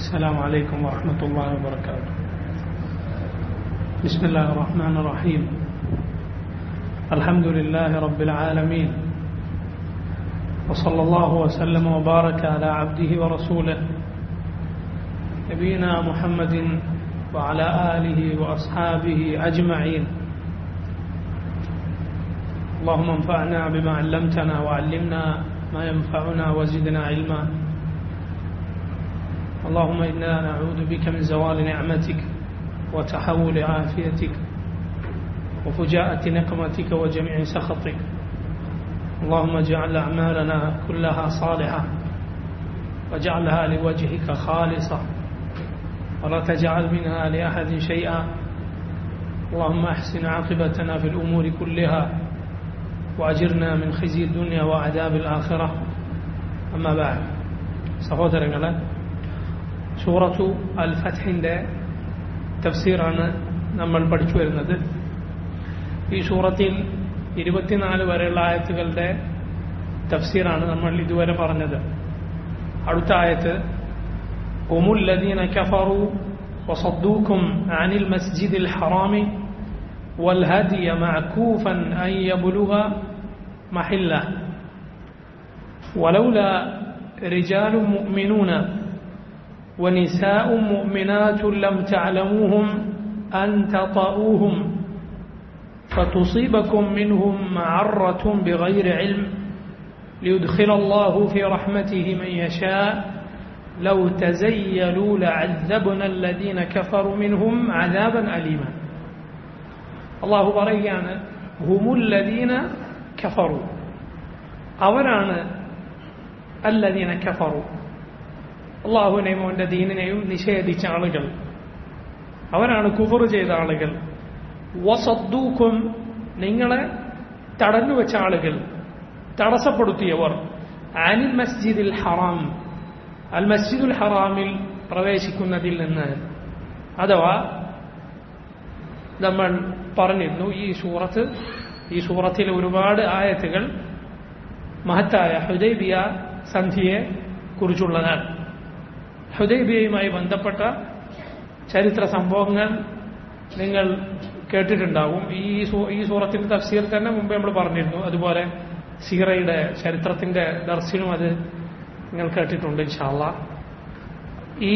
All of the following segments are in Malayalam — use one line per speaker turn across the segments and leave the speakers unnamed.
السلام عليكم ورحمة الله وبركاته. بسم الله الرحمن الرحيم. الحمد لله رب العالمين، وصلى الله وسلم وبارك على عبده ورسوله نبينا محمد وعلى آله وأصحابه أجمعين. اللهم انفعنا بما علمتنا وعلمنا ما ينفعنا وزدنا علما. اللهم إنا نعوذ بك من زوال نعمتك وتحول عافيتك وفجاءة نقمتك وجميع سخطك. اللهم اجعل أعمالنا كلها صالحة واجعلها لوجهك خالصة ولا تجعل منها لأحد شيئا. اللهم احسن عاقبتنا في الأمور كلها وأجرنا من خزي الدنيا وعذاب الآخرة. أما بعد. സഹോദരങ്ങളെ, സൂറത്തു അൽ ഫത്ഹിന്റെ തഫ്സീറാണ് നമ്മൾ പഠിച്ചു വരുന്നത്. ഈ സൂറത്തിൽ 24 വരെയുള്ള ആയത്തുകളുടെ തഫ്സീറാണ് നമ്മൾ ഇതുവരെ പറഞ്ഞത്. അടുത്ത ആയത്ത് ഹുമുൽ ലദീന കഫറു വസദ്ദൂകും അനിൽ മസ്ജിദിൽ ഹറാമി വൽ ഹദിയ മഅകൂഫൻ അൻ യബ്ലുഗ മഹില്ലഹു വലൗലാ റിജാലുൻ മുഅ്മിനൂന ونساء مؤمنات لم تعلموهم أن تطؤوهم فتصيبكم منهم معرة بغير علم ليدخل الله في رحمته من يشاء لو تزيلوا لعذبنا الذين كفروا منهم عذابا أليما. الله പറയുകയാണ്, هم الذين كفروا, അവരാണ് الذين كفروا, അള്ളാഹുവിനെയും അവന്റെ ദീനിനെയും നിഷേധിച്ച ആളുകൾ, അവരാണ് കുഫർ ചെയ്ത ആളുകൾ. വസദ്ദൂക്കും, നിങ്ങളെ തടഞ്ഞുവെച്ച ആളുകൾ, തടസ്സപ്പെടുത്തിയവർ. അനിൽ മസ്ജിദിൽ ഹറാം, അൽ മസ്ജിദുൽ ഹറാമിൽ പ്രവേശിക്കുന്നതിൽ നിന്ന്. അഥവാ നമ്മൾ പറഞ്ഞിരുന്നു, ഈ സൂറത്തിലെ ഒരുപാട് ആയത്തുകൾ മഹത്തായ ഹുദൈബിയ സന്ധിയെ കുറിച്ചുള്ളതാണ്. ഹുദൈബിയയുമായി ബന്ധപ്പെട്ട ചരിത്ര സംഭവങ്ങൾ നിങ്ങൾ കേട്ടിട്ടുണ്ടാകും. ഈ സൂറത്തിന്റെ തഫ്സീർ തന്നെ മുമ്പ് നമ്മൾ പറഞ്ഞിരുന്നു. അതുപോലെ സീറയുടെ ചരിത്രത്തിന്റെ ദർശനം അത് നിങ്ങൾ കേട്ടിട്ടുണ്ട് ഇൻഷാ അല്ലാഹ്. ഈ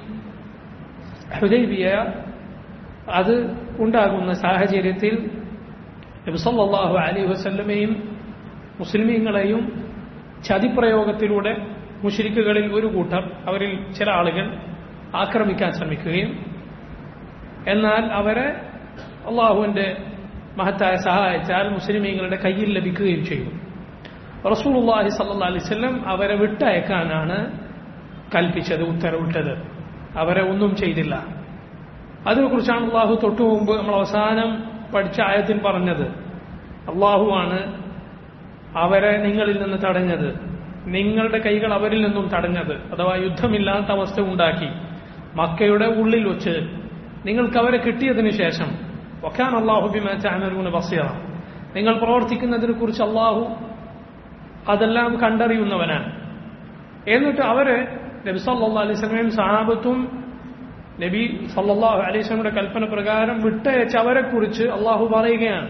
ഹുദൈബിയ അത് ഉണ്ടാകുന്ന സാഹചര്യത്തിൽ നബി സല്ലല്ലാഹു അലൈഹി വസല്ലമയും മുസ്ലിമീങ്ങളെയും ചതിപ്രയോഗത്തിലൂടെ മുശ്രിക്കുകളിൽ ഒരു കൂട്ടർ, അവരിൽ ചില ആളുകൾ ആക്രമിക്കാൻ ശ്രമിക്കുകയും എന്നാൽ അവരെ അള്ളാഹുവിന്റെ മഹത്തായ സഹായത്താൽ മുസ്ലിമീങ്ങളുടെ കയ്യിൽ ലഭിക്കുകയും ചെയ്തു. റസൂലുള്ളാഹി സ്വല്ലല്ലാഹു അലൈഹി വസല്ലം അവരെ വിട്ടയക്കാനാണ് കൽപ്പിച്ചത്, ഉത്തരവിട്ടത്. അവരെ ഒന്നും ചെയ്തില്ല. അതിനെക്കുറിച്ചാണ് അള്ളാഹു തൊട്ടു മുമ്പ് നമ്മൾ അവസാനം പഠിച്ച ആയത്തിൽ പറഞ്ഞത്. അള്ളാഹുവാണ് അവരെ നിങ്ങളിൽ നിന്ന് തടഞ്ഞത്, നിങ്ങളുടെ കൈകൾ അവരിൽ നിന്നും തടഞ്ഞത്. അഥവാ യുദ്ധമില്ലാത്ത അവസ്ഥ ഉണ്ടാക്കി മക്കയുടെ ഉള്ളിൽ വെച്ച് നിങ്ങൾക്ക് അവരെ കിട്ടിയതിനു ശേഷം വകാന അല്ലാഹു ബിമാ തഅമലൂന ബസീറ, നിങ്ങൾ പ്രവർത്തിക്കുന്നതിനെ കുറിച്ച് അള്ളാഹു അതെല്ലാം കണ്ടറിയുന്നവനാണ്. എന്നിട്ട് അവരെ നബി സല്ലല്ലാഹു അലൈഹി വസല്ലമയും സഹാബത്തും നബി സല്ലല്ലാഹു അലൈഹി വസല്ലമയുടെ കൽപ്പന പ്രകാരം വിട്ടയച്ച അവരെ കുറിച്ച് അള്ളാഹു പറയുകയാണ്,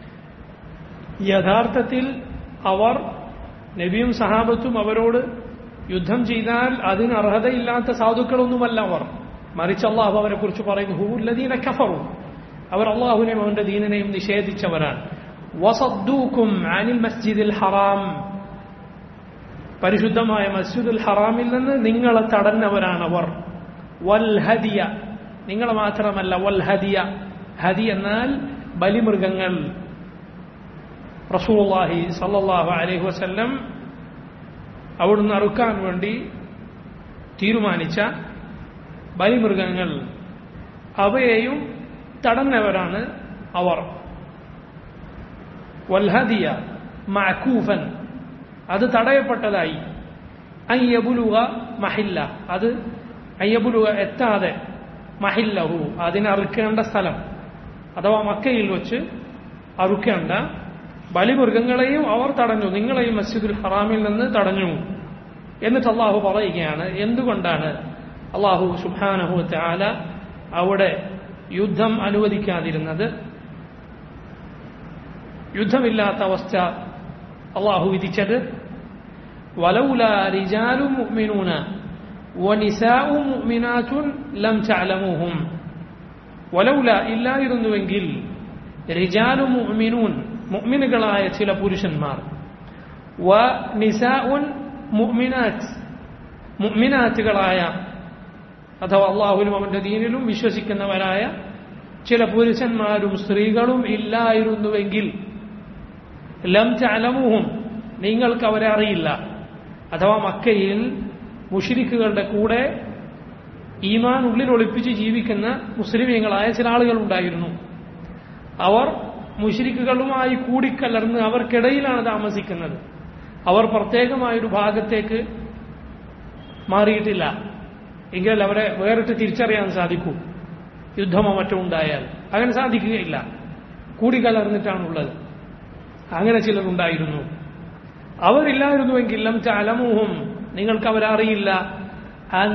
യഥാർത്ഥത്തിൽ അവർ നബിയും സഹാബത്തും അവരോട് യുദ്ധം ചെയ്താൽ അതിന് അർഹതയില്ലാത്ത സാധുക്കളൊന്നുമല്ല അവർ. മറിച്ച് അള്ളാഹു അവരെ കുറിച്ച് പറയുന്നു, ഹുമുൽ ലദീന കഫറു, അവർ അള്ളാഹുവിനെയും അവന്റെ ദീനിനെയും നിഷേധിച്ചവരാണ്. വസദ്ദൂകും അനിൽ മസ്ജിദിൽ ഹറാം, പരിശുദ്ധമായ മസ്ജിദുൽ ഹറാമിൽ നിന്ന് നിങ്ങളെ തടഞ്ഞവരാണവർ. വൽ ഹദിയ, നിങ്ങളെ മാത്രമല്ല, വൽ ഹദിയ, ഹദി എന്നാൽ ബലിമൃഗങ്ങൾ. റസൂലുള്ളാഹി സ്വല്ലല്ലാഹു അലൈഹി വസല്ലം അവിടുന്ന് അറുക്കാൻ വേണ്ടി തീരുമാനിച്ച ബലിമൃഗങ്ങൾ, അവയെയും തടഞ്ഞവരാണ് അവർ. വൽഹദിയ മഅകൂഫൻ, അത് തടയപ്പെട്ടതായി. അൻ യബ്ലുഗ മഹില്ല, അത് അൻ യബ്ലുഗ എത്താതെ, മഹില്ലഹു അതിനറുക്കേണ്ട സ്ഥലം, അഥവാ മക്കയിൽ വെച്ച് അറുക്കേണ്ട ബലിമൃഗങ്ങളെയും അവർ തടഞ്ഞു, നിങ്ങളെയും മസ്ജിദുൽ ഹറാമിൽ നിന്ന് തടഞ്ഞു. എന്നിട്ട് അള്ളാഹു പറയുകയാണ്, എന്തുകൊണ്ടാണ് അല്ലാഹു സുബ്ഹാനഹു വ തആല അവിടെ യുദ്ധം അനുവദിക്കാതിരുന്നത്, യുദ്ധമില്ലാത്ത അവസ്ഥ അല്ലാഹു വിധിച്ചത് വലൗലാ റിജാലുൻ മുഅ്മിനൂന വനിസാഉ മുഅ്മിനാത്തുൻ ലം തഅലമൂഹും, വലൗല ഇല്ലായിരുന്നുവെങ്കിൽ റിജാലു മുഅ്മിനൂൻ മുഅ്മിനുകളായ ചില പുരുഷന്മാർ, വനിസാഉൻ മുഅ്മിനാത്ത് മുഅ്മിനാത്തുകളായ അഥവാ അല്ലാഹുവിലും അവന്റെ ദീനിലും വിശ്വസിക്കുന്നവരായ ചില പുരുഷന്മാരും സ്ത്രീകളും ഇല്ലായിരുന്നുവെങ്കിൽ ലം തഅലമൂഹും നിങ്ങൾക്ക് അവരെ അറിയില്ല. അഥവാ മക്കയിൽ മുശ്രിക്കുകളുടെ കൂടെ ഈമാൻ ഉള്ളിൽ ഒളിപ്പിച്ച് ജീവിക്കുന്ന മുസ്ലിമീങ്ങളായ ചില ആളുകൾ ഉണ്ടായിരുന്നു. അവർ മുശ്രിക്കുകളുമായി കൂടിക്കലർന്ന് അവർക്കിടയിലാണ് താമസിക്കുന്നത്. അവർ പ്രത്യേകമായൊരു ഭാഗത്തേക്ക് മാറിയിട്ടില്ല. എങ്കിൽ അവരെ വേറിട്ട് തിരിച്ചറിയാൻ സാധിക്കൂ. യുദ്ധമോ മറ്റോ ഉണ്ടായാൽ അങ്ങനെ സാധിക്കുകയില്ല. കൂടിക്കലർന്നിട്ടാണുള്ളത്. അങ്ങനെ ചിലരുണ്ടായിരുന്നു. അവരില്ലായിരുന്നുവെങ്കിൽ ലം തഅലമൂഹും നിങ്ങൾക്ക് അവരെ അറിയില്ല. അൻ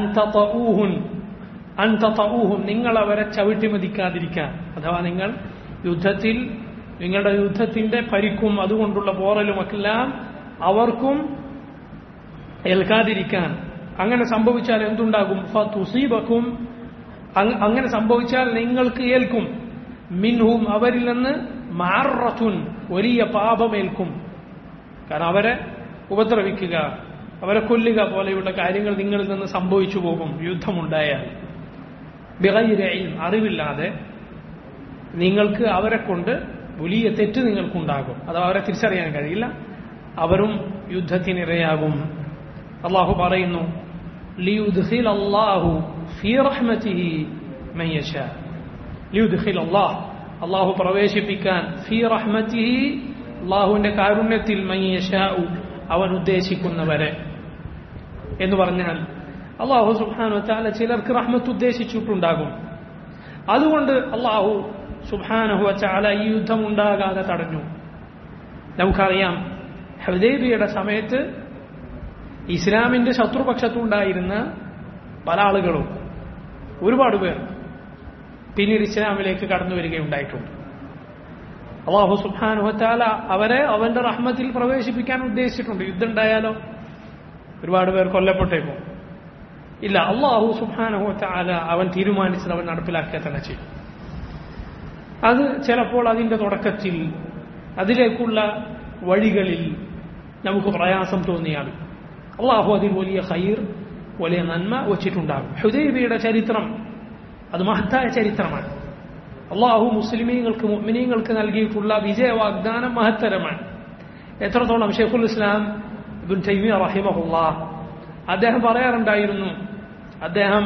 തതഊഹും നിങ്ങൾ അവരെ ചവിട്ടിമതിക്കാതിരിക്കാൻ, അഥവാ നിങ്ങൾ യുദ്ധത്തിൽ നിങ്ങളുടെ യുദ്ധത്തിന്റെ പരിക്കും അതുകൊണ്ടുള്ള പോറലുമെല്ലാം അവർക്കും ഏൽക്കാതിരിക്കാൻ. അങ്ങനെ സംഭവിച്ചാൽ എന്തുണ്ടാകും? ഫതുസീബക്കും, അങ്ങനെ സംഭവിച്ചാൽ നിങ്ങൾക്ക് ഏൽക്കും മിൻഹും അവരിൽ നിന്ന് മഅറത്തുൻ വലിയ പാപമേൽക്കും. കാരണം അവരെ ഉപദ്രവിക്കുക, അവരെ കൊല്ലുക പോലെയുള്ള കാര്യങ്ങൾ നിങ്ങളിൽ നിന്ന് സംഭവിച്ചു പോകും യുദ്ധമുണ്ടായാൽ. ബിഗൈരി ഇൽം, അറിവില്ലാതെ നിങ്ങൾക്ക് അവരെ കൊണ്ട് വലിയ തെറ്റ് നിങ്ങൾക്കുണ്ടാകും. അഥവാ അവരെ തിരിച്ചറിയാൻ കഴിയില്ല. അവരും യുദ്ധത്തിനിരയാകും. അള്ളാഹു പറയുന്നു, ലിയുദ്ഖില അല്ലാഹു ഫീ റഹ്മതിഹി മൻ യശാ. ലിയുദ്ഖില അല്ലാഹ്, അള്ളാഹു പ്രവേശിപ്പിക്കാൻ, ഫീ റഹ്മതിഹി അള്ളാഹുവിന്റെ കാരുണ്യത്തിൽ, മൻ യശാ അവൻ ഉദ്ദേശിക്കുന്നവരെ എന്ന് പറഞ്ഞാൽ അള്ളാഹു സുബ്ഹാനഹു വ തആല ചിലർക്ക് റഹ്മത്ത് ഉദ്ദേശിച്ചിട്ടുണ്ടാകും. അതുകൊണ്ട് അള്ളാഹു സുബ്ഹാനഹു വ തആല ഈ യുദ്ധം ഉണ്ടാകാതെ തടഞ്ഞു. നമുക്കറിയാം, ഹുദൈബിയയുടെ സമയത്ത് ഇസ്ലാമിന്റെ ശത്രുപക്ഷത്തുണ്ടായിരുന്ന പല ആളുകളും, ഒരുപാട് പേർ പിന്നീട് ഇസ്ലാമിലേക്ക് കടന്നു വരികയുണ്ടായിട്ടുണ്ട്. അല്ലാഹു സുബ്ഹാനഹു വ തആല അവരെ അവന്റെ റഹ്മത്തിൽ പ്രവേശിപ്പിക്കാൻ ഉദ്ദേശിച്ചിട്ടുണ്ട്. യുദ്ധം ഉണ്ടായാലോ ഒരുപാട് പേർ കൊല്ലപ്പെട്ടേക്കും. ഇല്ല, അല്ലാഹു സുബ്ഹാനഹു വ തആല അവൻ തീരുമാനിച്ചത് അവൻ നടപ്പിലാക്കുക തന്നെ ചെയ്യും. അത് ചിലപ്പോൾ അതിന്റെ തുടക്കത്തിൽ അതിലേക്കുള്ള വഴികളിൽ നമുക്ക് പ്രയാസം തോന്നിയാലും അള്ളാഹു അതിൽ വലിയ ഖൈർ, വലിയ നന്മ വച്ചിട്ടുണ്ടാകും. ഹുദൈബിയയുടെ ചരിത്രം അത് മഹത്തായ ചരിത്രമാണ്. അള്ളാഹു മുസ്ലിമീങ്ങൾക്ക് മുഅ്മിനീങ്ങൾക്ക് നൽകിയിട്ടുള്ള വിജയ വാഗ്ദാനം മഹത്തരമാണ്. എത്രത്തോളം ശൈഖുൽ ഇസ്ലാം ഇബ്നു തൈമിയ്യ റഹിമഹുല്ലാഹ് അദ്ദേഹം പറയാറുണ്ടായിരുന്നു, അദ്ദേഹം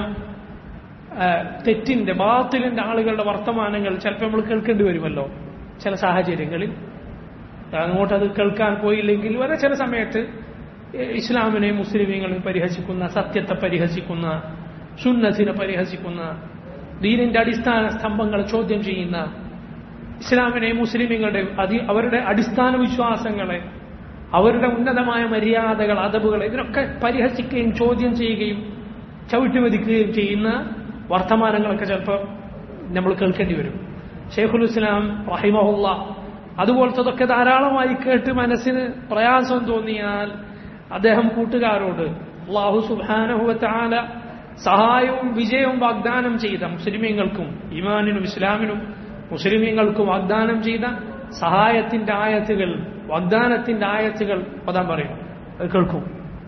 തെറ്റിന്റെ ബാത്തിലിന്റെ ആളുകളുടെ വർത്തമാനങ്ങൾ ചിലപ്പോൾ നമ്മൾ കേൾക്കേണ്ടി വരുമല്ലോ ചില സാഹചര്യങ്ങളിൽ. അങ്ങോട്ടത് കേൾക്കാൻ പോയില്ലെങ്കിൽ വരെ ചില സമയത്ത് ഇസ്ലാമിനെ മുസ്ലിമീങ്ങളെ പരിഹസിക്കുന്ന, സത്യത്തെ പരിഹസിക്കുന്ന, സുന്നത്തിനെ പരിഹസിക്കുന്ന, ദീനിന്റെ അടിസ്ഥാന സ്തംഭങ്ങളെ ചോദ്യം ചെയ്യുന്ന, ഇസ്ലാമിനെ മുസ്ലിമീങ്ങളുടെ അവരുടെ അടിസ്ഥാന വിശ്വാസങ്ങളെ, അവരുടെ ഉന്നതമായ മര്യാദകൾ, അദബുകളെ ഇതിനൊക്കെ പരിഹസിക്കുകയും ചോദ്യം ചെയ്യുകയും ചവിട്ടിമതിക്കുകയും ചെയ്യുന്ന വർത്തമാനങ്ങളൊക്കെ ചിലപ്പോൾ നമ്മൾ കേൾക്കേണ്ടി വരും. ശൈഖുൽ ഇസ്ലാം റഹിമഹുല്ലാഹ് അതുപോലത്തതൊക്കെ ധാരാളമായി കേട്ട് മനസ്സിന് പ്രയാസം തോന്നിയാൽ അദ്ദേഹം കൂട്ടുകാരോട് അല്ലാഹു സുബ്ഹാനഹു വ തആല സഹായവും വിജയവും വാഗ്ദാനം ചെയ്ത മുസ്ലിമീങ്ങൾക്കും, ഈമാനിനും ഇസ്ലാമിനും മുസ്ലിമീങ്ങൾക്കും വാഗ്ദാനം ചെയ്ത സഹായത്തിന്റെ ആയത്തുകൾ, വാഗ്ദാനത്തിന്റെ ആയത്തുകൾ പദം പറയും, അത് കേൾക്കും.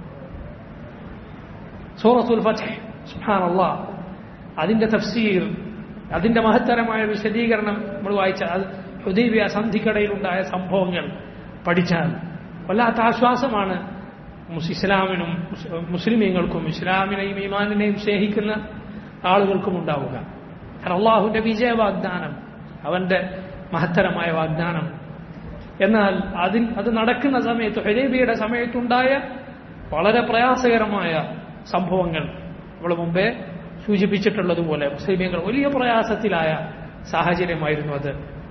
സൂറത്തുൽ ഫത്ഹ്, സുബ്ഹാനല്ലാഹ്, അതിന്റെ തഫ്സീർ, അതിന്റെ മഹത്തരമായ വിശദീകരണം നമ്മൾ വായിച്ചാൽ, ഹുദൈബിയ സന്ധിക്കടയിലുണ്ടായ സംഭവങ്ങൾ പഠിച്ചാൽ വല്ലാത്ത ആശ്വാസമാണ് ഇസ്ലാമിനും മുസ്ലിമീങ്ങൾക്കും, ഇസ്ലാമിനെയും ഈമാനിനെയും സ്നേഹിക്കുന്ന ആളുകൾക്കും ഉണ്ടാവുക. കാരണം അള്ളാഹുവിന്റെ വിജയ വാഗ്ദാനം, അവന്റെ മഹത്തരമായ വാഗ്ദാനം. എന്നാൽ അത് നടക്കുന്ന സമയത്ത്, ഹുദൈബിയയുടെ സമയത്തുണ്ടായ വളരെ പ്രയാസകരമായ സംഭവങ്ങൾ നമ്മൾ മുമ്പേ സൂചിപ്പിച്ചിട്ടുള്ളതുപോലെ മുസ്ലിമീങ്ങൾ വലിയ പ്രയാസത്തിലായ സാഹചര്യമായിരുന്നു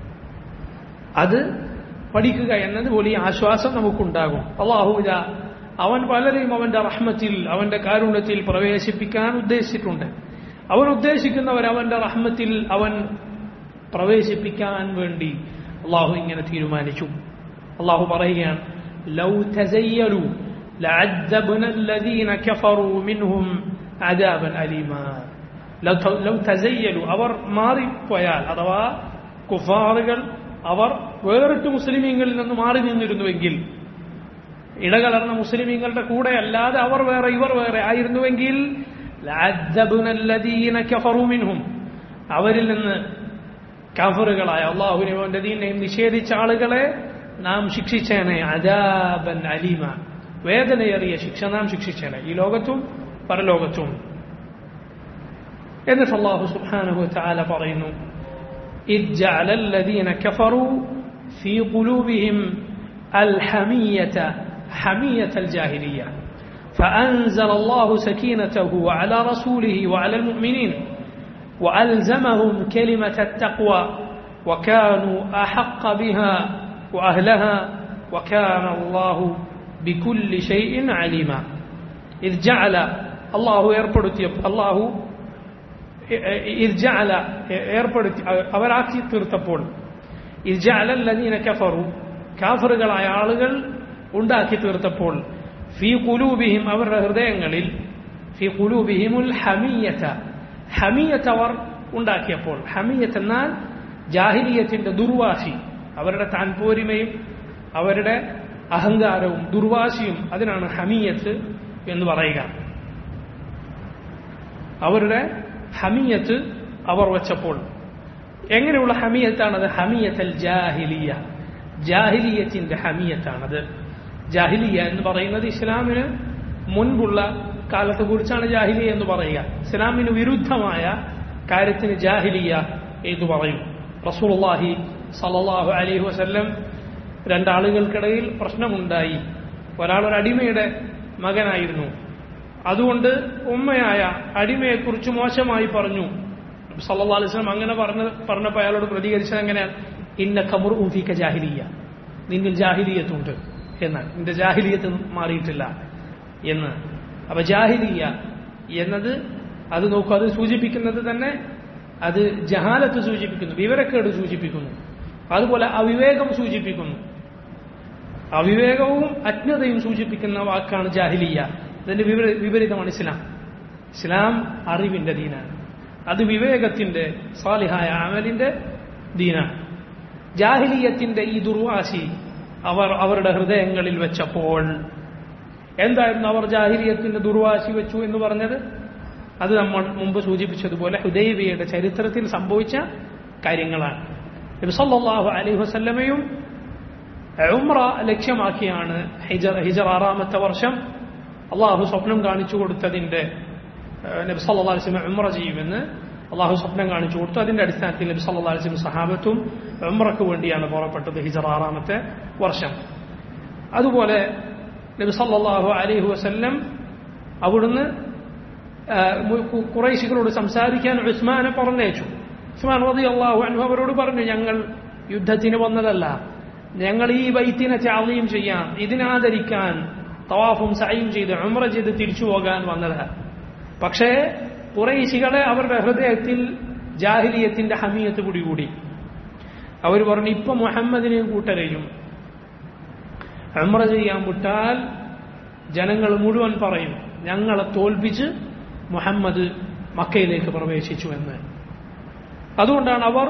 അത് പഠിക്കുക എന്നത് വലിയ ആശ്വാസം നമുക്കുണ്ടാകും. അല്ലാഹു ഇതാ അവൻ പലരെയും അവന്റെ റഹ്മത്തിൽ അവന്റെ കാരുണ്യത്തിൽ പ്രവേശിപ്പിക്കാൻ ഉദ്ദേശിച്ചിട്ടുണ്ട്. അവൻ ഉദ്ദേശിക്കുന്നവർ അവന്റെ റഹ്മത്തിൽ അവൻ പ്രവേശിപ്പിക്കാൻ വേണ്ടി അള്ളാഹു ഇങ്ങനെ തീരുമാനിച്ചു. അള്ളാഹു പറയുകയാണ്, ലൗ തസയ്യലു ലഅദ്ദബ്ന അല്ലദീന കഫറൂ മിൻഹും അദാബൻ അലീമാ. ലൗ തസയ്യലു, അവർ മാറിപ്പോയാൽ, അഥവാ കുഫാറുകൾ അവർ വേറിട്ട് മുസ്ലിമീങ്ങളിൽ നിന്ന് മാറി നിന്നിരുന്നുവെങ്കിൽ, ഇടകലർന്ന മുസ്ലിമീങ്ങളുടെ കൂടെ അല്ലാതെ അവർ വേറെ ഇവർ വേറെ ആയിരുന്നുവെങ്കിൽ, ലഅദ്ദബ്ന അല്ലദീന കഫറൂ മിൻഹും, അവരിൽ നിന്ന് കാഫറുകളായ അല്ലാഹുവിനെയും അവന്റെ ദീനിനെയും നിഷേധിച്ച ആളുകളെ നാം ശിക്ഷിച്ചേനെ. അദാബൻ അലീമ, വേദനയേറിയ ശിക്ഷ നാം ശിക്ഷിച്ചേനെ, ഈ ലോകത്തും പരലോകത്തും. എന്നിട്ട് അല്ലാഹു സുബ്ഹാനഹു വതആല പറയുന്നു, ഇദ് ജഅല അല്ലദീന കഫറൂ ഫീ ഖുലൂബിഹിം അൽഹമിയത ഹമിയത്തൽ ജാഹിലിയ്യ فأنزل الله سكينته على رسوله وعلى المؤمنين وألزمهم كلمة التقوى وكانوا أحق بها وأهلها وكان الله بكل شيء عليما. إذ جعل الله يربط الله إذ جعل يربط أوراكي ترتبون إذ جعل الذين كفروا كافر قال ആളുകൾ ഉണ്ടാക്കി തീർത്തപ്പോൾ ഫീ ഖുലൂബിഹിം, അവരുടെ ഹൃദയങ്ങളിൽ, ഫീ ഖുലൂബിഹിമുൽ ഹമിയത, ഹമിയത്ത് അവർ ഉണ്ടാക്കിയപ്പോൾ. ഹമിയത്ത് എന്നാൽ ജാഹിലിയത്തിന്റെ ദുർവാശി, അവരുടെ താൻപോരിമയും അവരുടെ അഹങ്കാരവും ദുർവാശിയും, അതിനാണ് ഹമിയത്ത് എന്ന് പറയുക. അവരുടെ ഹമിയത്ത് അവർ വെച്ചപ്പോൾ. എങ്ങനെയുള്ള ഹമിയത്താണത്? ഹമിയത്തൽ ജാഹിലിയ, ജാഹിലിയത്തിന്റെ ഹമിയത്താണത്. ജാഹിലിയ എന്ന് പറയുന്നത് ഇസ്ലാമിന് മുൻപുള്ള കാലത്തെ കുറിച്ചാണ് ജാഹിലിയ എന്ന് പറയുക. ഇസ്ലാമിന് വിരുദ്ധമായ കാര്യത്തിന് ജാഹിലിയ എന്ന് പറയും. റസൂലുള്ളാഹി സ്വല്ലല്ലാഹു അലൈഹി വസല്ലം രണ്ടാളുകൾക്കിടയിൽ പ്രശ്നമുണ്ടായി. ഒരാൾ ഒരു അടിമയുടെ മകനായിരുന്നു. അതുകൊണ്ട് ഉമ്മയായ അടിമയെക്കുറിച്ച് മോശമായി പറഞ്ഞു. സല്ലല്ലാഹു അലൈഹി വസല്ലം അങ്ങനെ പറഞ്ഞപ്പോൾ അയാളോട് പ്രതികരിച്ചത് എങ്ങനെയാണ്? ഇന്നക മുർഉൻ ഫീക ജാഹിലിയ, നിന്നിൽ ജാഹിലിയത്തുണ്ട് എന്നാണ്, നിന്റെ ജാഹിലിയത്ത് മാറിയിട്ടില്ല എന്ന്. അപ്പൊ ജാഹിലിയ എന്നത് അത് നോക്കൂ, അത് സൂചിപ്പിക്കുന്നത് തന്നെ അത് ജഹാലത്ത് സൂചിപ്പിക്കുന്നു, വിവരക്കേട് സൂചിപ്പിക്കുന്നു. അതുപോലെ അവിവേകം സൂചിപ്പിക്കുന്നു. അവിവേകവും അജ്ഞതയും സൂചിപ്പിക്കുന്ന വാക്കാണ് ജാഹിലിയ. ഇതിന്റെ വിപരീതമാണ് ഇസ്ലാം. ഇസ്ലാം അറിവിന്റെ ദീനാണ്, അത് വിവേകത്തിന്റെ സാലിഹായ അമലിന്റെ ദീനാണ്. ജാഹിലിയത്തിന്റെ ഈ ദുർവാശി അവർ അവരുടെ ഹൃദയങ്ങളിൽ വെച്ചപ്പോൾ എന്തായിരുന്നു അവർ ജാഹിലിയത്തിന്റെ ദുർവാശി വെച്ചു എന്ന് പറഞ്ഞത്? അത് നമ്മൾ മുമ്പ് സൂചിപ്പിച്ചതുപോലെ ഹുദൈബിയയുടെ ചരിത്രത്തിൽ സംഭവിച്ച കാര്യങ്ങളാണ്. നബി സല്ലല്ലാഹു അലൈഹി വസല്ലമയും ഉംറ ലക്ഷ്യമാക്കിയാണ് ഹിജ്റ 6-ാമത്തെ വർഷം അള്ളാഹു സ്വപ്നം കാണിച്ചു കൊടുത്തതിന്റെ, നബി സല്ലല്ലാഹു അലൈഹി വസല്ലം ഉംറ ചെയ്യുമെന്ന് അള്ളാഹു സ്വപ്നം കാണിച്ചു കൊടുത്തു. അതിന്റെ അടിസ്ഥാനത്തിൽ നബി സല്ലല്ലാഹു അലൈഹി വസല്ലം സഹാബത്തും ഉംറക്ക് വേണ്ടിയാണ് പുറപ്പെട്ടത് ഹിജ്റ 6-ാമത്തെ വർഷം. അതുപോലെ നബി സല്ലല്ലാഹു അലൈഹി വസല്ലം അവിടുന്ന് ഖുറൈശികളോട് സംസാരിക്കാൻ ഉസ്മാനെ പറഞ്ഞയച്ചു. ഉസ്മാൻ റളിയല്ലാഹു അൻഹു അവരോട് പറഞ്ഞു, ഞങ്ങൾ യുദ്ധത്തിന് വന്നതല്ല, ഞങ്ങൾ ഈ ബൈത്തിനെ തഅളീം ചെയ്യാൻ, ഇതിനാദരിക്കാൻ തവാഫും സഅയും ചെയ്ത് ഉംറ ചെയ്ത് തിരിച്ചു പോകാൻ വന്നതാണ്. പക്ഷേ ഖുറൈശികളെ അവരുടെ ഹൃദയത്തിൽ ജാഹിലിയത്തിന്റെ ഹമിയത്ത് പിടികൂടി. അവർ പറഞ്ഞു, ഇപ്പൊ മുഹമ്മദിനെയും കൂട്ടരെയും ഉംറ ചെയ്യാൻ വിട്ടാൽ ജനങ്ങൾ മുഴുവൻ പറയും ഞങ്ങളെ തോൽപ്പിച്ച് മുഹമ്മദ് മക്കയിലേക്ക് പ്രവേശിച്ചു എന്ന്. അതുകൊണ്ടാണ് അവർ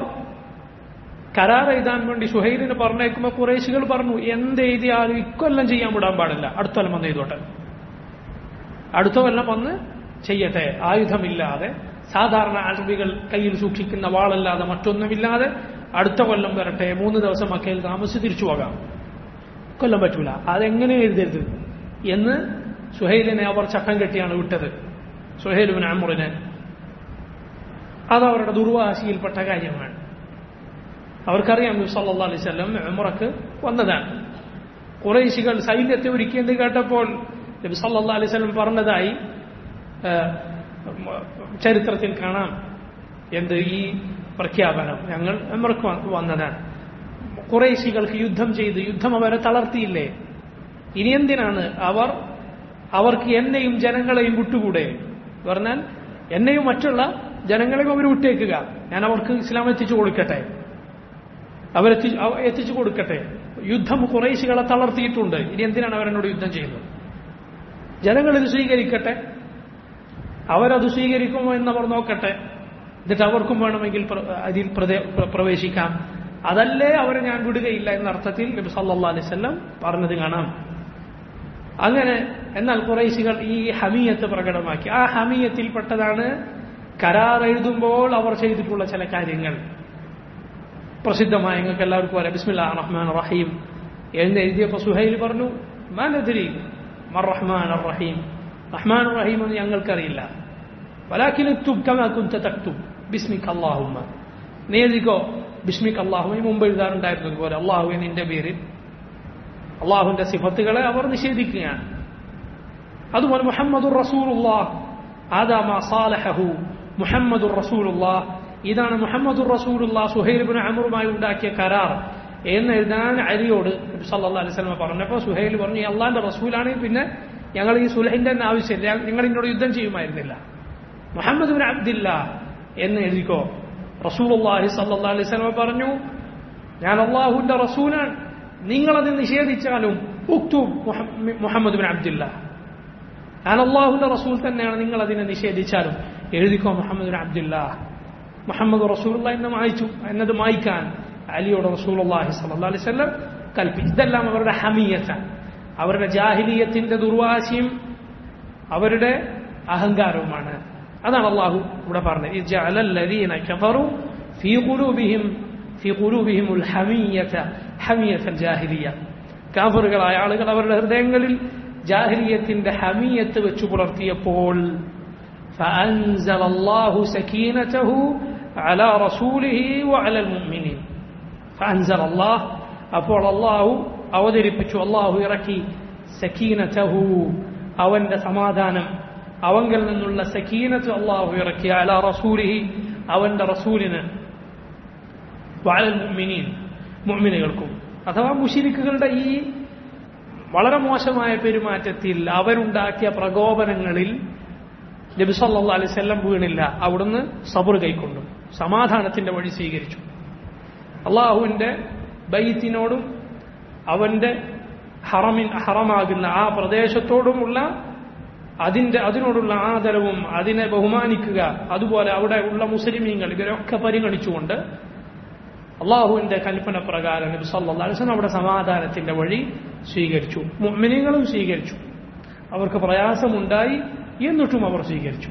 കരാർ എഴുതാൻ വേണ്ടി സുഹൈലിന് പറഞ്ഞേക്കുമ്പോൾ ഖുറൈശികൾ പറഞ്ഞു, എന്തെഴുതിയാലും ഇക്കൊല്ലം ചെയ്യാൻ വിടാൻ പാടില്ല, അടുത്ത കൊല്ലം വന്ന് ചെയ്തോട്ടെ, അടുത്ത കൊല്ലം വന്ന് ചെയ്യട്ടെ, ആയുധമില്ലാതെ, സാധാരണ അറബികൾ കയ്യിൽ സൂക്ഷിക്കുന്ന വാളല്ലാതെ മറ്റൊന്നുമില്ലാതെ അടുത്ത കൊല്ലം വരട്ടെ, 3 ദിവസം മക്കയിൽ താമസിച്ച് തിരിച്ചു പോകാം, കൊല്ലം പറ്റൂല, അതെങ്ങനെ എഴുതരുത് എന്ന് സുഹൈലിനെ അവർ ചട്ടം കെട്ടിയാണ് വിട്ടത്. സുഹൈൽ ഇബ്നു അംറിനെ. അതവരുടെ ദുർവാശിയിൽപ്പെട്ട കാര്യമാണ്. അവർക്കറിയാം നബി സല്ലല്ലാഹു അലൈഹി വസല്ലം ഉംറക്ക് വന്നതാണ്. ഖുറൈശികൾ സൈന്യത്തെ ഒരുക്കിയെന്ന് കേട്ടപ്പോൾ നബി സല്ലല്ലാഹു അലൈഹി വസല്ലം പറഞ്ഞതായി ചരിത്രത്തിൽ കാണാം. എന്ത് ഈ പ്രഖ്യാപനം, ഞങ്ങൾ ഉംറക്ക് വന്നതാണ്. ഖുറൈശികൾക്ക് യുദ്ധം ചെയ്ത് യുദ്ധം അവരെ തളർത്തിയില്ലേ? ഇനി എന്തിനാണ് അവർ അവർക്ക് എന്നെയും ജനങ്ങളെയും വിട്ടുകൂടെ പറഞ്ഞാൽ എന്നെയും മറ്റുള്ള ജനങ്ങളെയും അവർ വിട്ടേക്കുക, ഞാൻ അവർക്ക് ഇസ്ലാം എത്തിച്ചു കൊടുക്കട്ടെ, എത്തിച്ചു കൊടുക്കട്ടെ. യുദ്ധം ഖുറൈശികളെ തളർത്തിയിട്ടുണ്ട്, ഇനി എന്തിനാണ് അവരെന്നോട് യുദ്ധം ചെയ്യുന്നത്? ജനങ്ങൾ ഇത് സ്വീകരിക്കട്ടെ, അവരത് സ്വീകരിക്കുമോ എന്നവർ നോക്കട്ടെ, എന്നിട്ട് അവർക്കും വേണമെങ്കിൽ അതിൽ പ്രവേശിക്കാം. അതല്ലേ അവരെ ഞാൻ വിടുകയില്ല എന്ന അർത്ഥത്തിൽ നബി സല്ലല്ലാഹു അലൈഹി വസല്ലം പറഞ്ഞത് കാണാം. അങ്ങനെ എന്നാൽ ഖുറൈശികൾ ഈ ഹമിയത്ത് പ്രകടമാക്കി. ആ ഹമിയത്തിൽപ്പെട്ടതാണ് കരാർ എഴുതുമ്പോൾ അവർ ചെയ്തിട്ടുള്ള ചില കാര്യങ്ങൾ. പ്രസിദ്ധമായ നിങ്ങൾക്ക് എല്ലാവർക്കും അറിയാം, ബിസ്മില്ലാഹിർ റഹ്മാനിർ റഹീം എന്ന് എഴുതിയപ്പോൾ സുഹൈൽ പറഞ്ഞു, മാ നദ്രി മർ റഹ്മാനിർ റഹീം, റഹ്മാനിർ റഹീം എന്ന് ഞങ്ങൾക്കറിയില്ല. വലാകിൻ ഉക്തുബ് കമാ കുൻത തക്തുബ് ബിസ്മിക അല്ലാഹുമ്മ, നീ എഴുതിക്കോ ബിസ്മിക അല്ലാഹുമ്മ, മുമ്പ് എഴുതാറുണ്ടായിരുന്നത് പോലെ അല്ലാഹു നിന്റെ പേരിൽ. അള്ളാഹുവിന്റെ സിഫത്തുകളെ അവർ നിഷേധിക്കുകയാണ്. അതുപോലെ മുഹമ്മദുർ റസൂലുള്ളാഹ് ആദാ മാ സാലഹഹു മുഹമ്മദുർ റസൂലുള്ളാഹ്, ഇതാണ് മുഹമ്മദുർ റസൂലുള്ളാഹ് സുഹൈൽ ഇബ്നു അംറുമായി ഉണ്ടാക്കിയ കരാർ എന്ന് എഴുതാൻ അലിയോട് നബി സല്ലല്ലാഹു അലൈഹി വസല്ലം പറഞ്ഞപ്പോൾ സുഹൈൽ പറഞ്ഞു, ഈ അള്ളാഹിന്റെ റസൂലാണെങ്കിൽ പിന്നെ ഞങ്ങൾ ഈ സുലഹിന്റെ തന്നെ ആവശ്യമില്ല, നിങ്ങൾ എന്നോട് യുദ്ധം ചെയ്യുമായിരുന്നില്ല. മുഹമ്മദ് ഇബ്നു അബ്ദില്ലാഹ് എന്ന് എഴുതിക്കോ. റസൂലുള്ളാഹി സല്ലല്ലാഹു അലൈഹി വസല്ലം പറഞ്ഞു, ഞാൻ അള്ളാഹുവിന്റെ റസൂലാണ്, നിങ്ങളത് നിഷേധിച്ചാലും ഉക്തുബ് മുഹമ്മദ് ബിൻ അബ്ദുല്ലാഹ്, ഞാൻ അള്ളാഹുവിന്റെ റസൂൽ തന്നെയാണ്, നിങ്ങൾ അതിനെ നിഷേധിച്ചാലും എഴുതിക്കോ മുഹമ്മദ് ബിൻ അബ്ദുല്ലാഹ്. മുഹമ്മദ് റസൂലുള്ളാഹി എന്ന് മായിച്ചു എന്നത് മായ്ക്കാൻ അലിയോട് റസൂലുള്ളാഹി സ്വല്ലല്ലാഹു അലൈഹി വസല്ലം കൽപ്പിച്ചു. ഇതെല്ലാം അവരുടെ ഹമിയത്താണ്, അവരുടെ ജാഹിലിയത്തിന്റെ ദുർവാശിയും അവരുടെ അഹങ്കാരവുമാണ്. അതാണ് അള്ളാഹു ഇവിടെ പറഞ്ഞത്, ഇജ്അലൽ ലദീന കഫറു ഫീ ഖുലൂബിഹിമുൽ ഹമിയത്തൽ ജാഹിലിയ. കാഫിറുകളായ ആളുകൾ അവരുടെ ഹൃദയങ്ങളിൽ ജാഹിലിയത്തിന്റെ ഹമിയത്ത് വെച്ചു പുലർത്തിയപ്പോൾ ഫഅൻസലല്ലാഹു സകീനതഹു അലാ റസൂലിഹി വഅലൽ മുഅ്മിനീൻ. ഫഅൻസലല്ലാഹ്, അപ്പോൾ അല്ലാഹു അവതരിപ്പിച്ചു, അല്ലാഹു ഇറക്കി സകീനതഹു, അവന്റെ സമാധാനം, അവങ്കിൽ നിന്നുള്ള സകീനത്ത് അല്ലാഹു ഇറക്കി, അലാ റസൂലിഹി, അവന്റെ റസൂലിന്, വഅലൽ മുഅ്മിനീൻ, മുഅ്മിനുകൾക്കും. അഥവാ മുശ്രിക്കുകളുടെ ഈ വളരെ മോശമായ പെരുമാറ്റത്തിൽ അവരുണ്ടാക്കിയ പ്രകോപനങ്ങളിൽ നബി സല്ലല്ലാഹു അലൈഹി വസല്ലം വീണില്ല. അവിടുന്ന് സബർ കൈക്കൊണ്ടു, സമാധാനത്തിന്റെ വഴി സ്വീകരിച്ചു. അള്ളാഹുവിന്റെ ബൈത്തിനോടും അവന്റെ ഹറമാകുന്ന ആ പ്രദേശത്തോടുമുള്ള അതിനോടുള്ള ആദരവും അതിനെ ബഹുമാനിക്കുക, അതുപോലെ അവിടെ ഉള്ള മുസ്ലിമീങ്ങൾ ഇവരൊക്കെ പരിഗണിച്ചുകൊണ്ട് അള്ളാഹുവിന്റെ കൽപ്പന പ്രകാരം നബി സല്ലല്ലാഹു അലൈഹി വസല്ലം അവിടെ സമാധാനത്തിന്റെ വഴി സ്വീകരിച്ചു. മുഅ്മിനീങ്ങളും സ്വീകരിച്ചു. അവർക്ക് പ്രയാസമുണ്ടായി, എന്നിട്ടും അവർ സ്വീകരിച്ചു.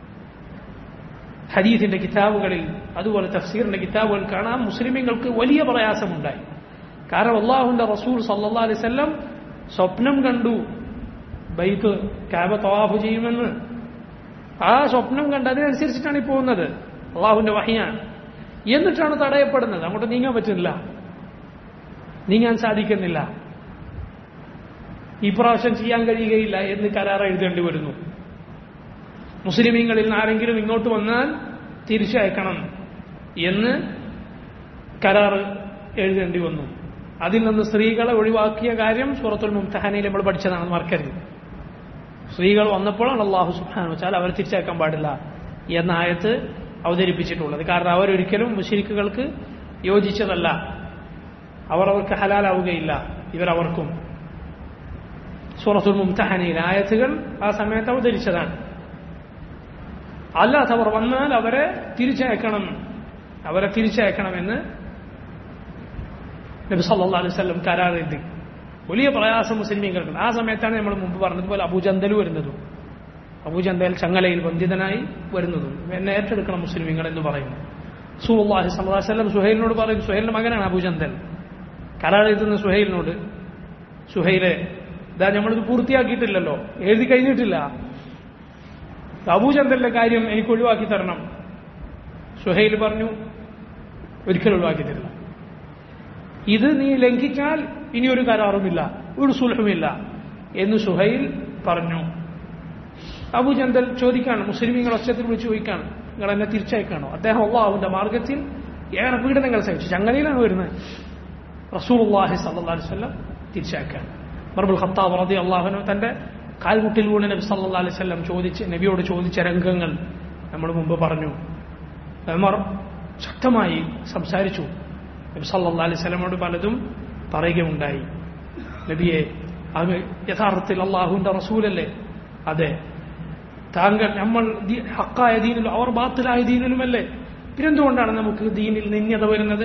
ഹദീസിന്റെ കിതാബുകളിൽ അതുപോലെ തഫ്സീറിന്റെ കിതാബുകളിൽ കാണാം, മുസ്ലിമീങ്ങൾക്ക് വലിയ പ്രയാസമുണ്ടായി. കാരണം അള്ളാഹുവിന്റെ റസൂൽ സല്ലല്ലാഹു അലൈഹി വസല്ലം സ്വപ്നം കണ്ടു ബൈത്ത് കഅബ തവാഫ് ചെയ്യുമെന്ന്. ആ സ്വപ്നം കണ്ട് അതിനനുസരിച്ചിട്ടാണ് ഈ പോകുന്നത്, അള്ളാഹുവിന്റെ വഹിയാണ്. എന്നിട്ടാണ് തടയപ്പെടുന്നത്, അങ്ങോട്ട് നീങ്ങാൻ പറ്റുന്നില്ല, നീങ്ങാൻ സാധിക്കുന്നില്ല, ഈ പ്രാവശ്യം ചെയ്യാൻ കഴിയുകയില്ല എന്ന് കരാർ എഴുതേണ്ടി വരുന്നു. മുസ്ലിമീങ്ങളിൽ നിന്ന് ആരെങ്കിലും ഇങ്ങോട്ട് വന്നാൽ തിരിച്ചയക്കണം എന്ന് കരാർ എഴുതേണ്ടി വന്നു. അതിൽ നിന്ന് സ്ത്രീകളെ ഒഴിവാക്കിയ കാര്യം സൂറത്തുൽ മുംതഹനയിൽ നമ്മൾ പഠിച്ചതാണെന്ന് മറക്കരുത്. സ്ത്രീകൾ വന്നപ്പോഴാണ് അല്ലാഹു സുബ്ഹാനഹു വ തആല അവരെ തിരിച്ചയക്കാൻ പാടില്ല എന്ന ആയത്ത് അവതരിപ്പിച്ചിട്ടുള്ളത്. കാരണം അവരൊരിക്കലും മുശ്രിക്കുകൾക്ക് യോജിച്ചതല്ല, അവർക്ക് ഹലാലാവുകയില്ല, ഇവരവർക്കും. സൂറത്തുൽ മുംതഹനയിലെ ആയത്തുകൾ ആ സമയത്ത് അവതരിച്ചതാണ്. അല്ലാത്തവർ വന്നാൽ അവരെ തിരിച്ചയക്കണമെന്ന് നബി സല്ലല്ലാഹു അലൈഹി വസല്ലം കരാർ എഴുതി. വലിയ പ്രയാസം മുസ്ലിമീങ്ങൾക്ക്. ആ സമയത്താണ് നമ്മൾ മുമ്പ് പറഞ്ഞതുപോലെ അബൂജന്തൽ വരുന്നതും, അബൂജന്തൽ ചങ്ങലയിൽ ബന്ധിതനായി വരുന്നതും, എന്നെ ഏറ്റെടുക്കണം മുസ്ലിമീങ്ങൾ എന്ന് പറയുന്നു. റസൂലുള്ളാഹി സ്വല്ലല്ലാഹു അലൈഹി വസല്ലം സുഹൈലിനോട് പറയും, സുഹൈലിന്റെ മകനാണ് അബൂജന്തൽ, കരാർ എഴുതുന്ന സുഹൈലിനോട്, സുഹൈലെ ഇതാ നമ്മളിത് പൂർത്തിയാക്കിയിട്ടില്ലല്ലോ, എഴുതി കഴിഞ്ഞിട്ടില്ല, അബൂജന്തലിന്റെ കാര്യം എനിക്ക് ഒഴിവാക്കി തരണം. സുഹൈൽ പറഞ്ഞു, ഒരിക്കലും ഒഴിവാക്കി തരില്ല, ഇത് നീ ലംഘിച്ചാൽ ഇനിയൊരു കരാറുമില്ല, ഒരു സുൽഹുമില്ല എന്ന് സുഹൈൽ പറഞ്ഞു. അബൂജന്തൽ ചോദിക്കാണ്, മുസ്ലിമീങ്ങൾ ഒച്ചത്തിൽ വിളിച്ച് ചോദിക്കാണ്, നിങ്ങൾ എന്നെ തിരിച്ചയക്കാണോ? അദ്ദേഹം അല്ലാഹുവിന്റെ മാർഗത്തിൽ ഏറെ പീഡനങ്ങൾ സഹിച്ചു, ചങ്ങലയിലാണ് വരുന്നത്. റസൂലുള്ളാഹി സ്വല്ലല്ലാഹു അലൈഹി വസല്ലം തിരിച്ചയക്കാൻ. ഉമർ ഇബ്നുൽ ഖത്താബ് റളിയല്ലാഹു അൻഹു തന്റെ കാൽമുട്ടിൽ വീണ് നബി സല്ലല്ലാഹു അലൈഹി വസല്ലം നബിയോട് ചോദിച്ച രംഗങ്ങൾ നമ്മൾ മുമ്പ് പറഞ്ഞു. ഉമർ ശക്തമായി സംസാരിച്ചു. നബി സല്ലല്ലാഹു അലൈഹി വസല്ലമയോട് പലതും പറയുകയുണ്ടായി. നബിയെ, അങ്ങ് യഥാർത്ഥത്തിൽ അള്ളാഹുവിന്റെ റസൂലല്ലേ? അതെ. താങ്കൾ നമ്മൾ ഹക്കായ ദീനിലും അവർ ബാത്തിലായ ദീനിലുമല്ലേ? പിന്നെന്തുകൊണ്ടാണ് നമുക്ക് ദീനിൽ നിന്യത വരുന്നത്?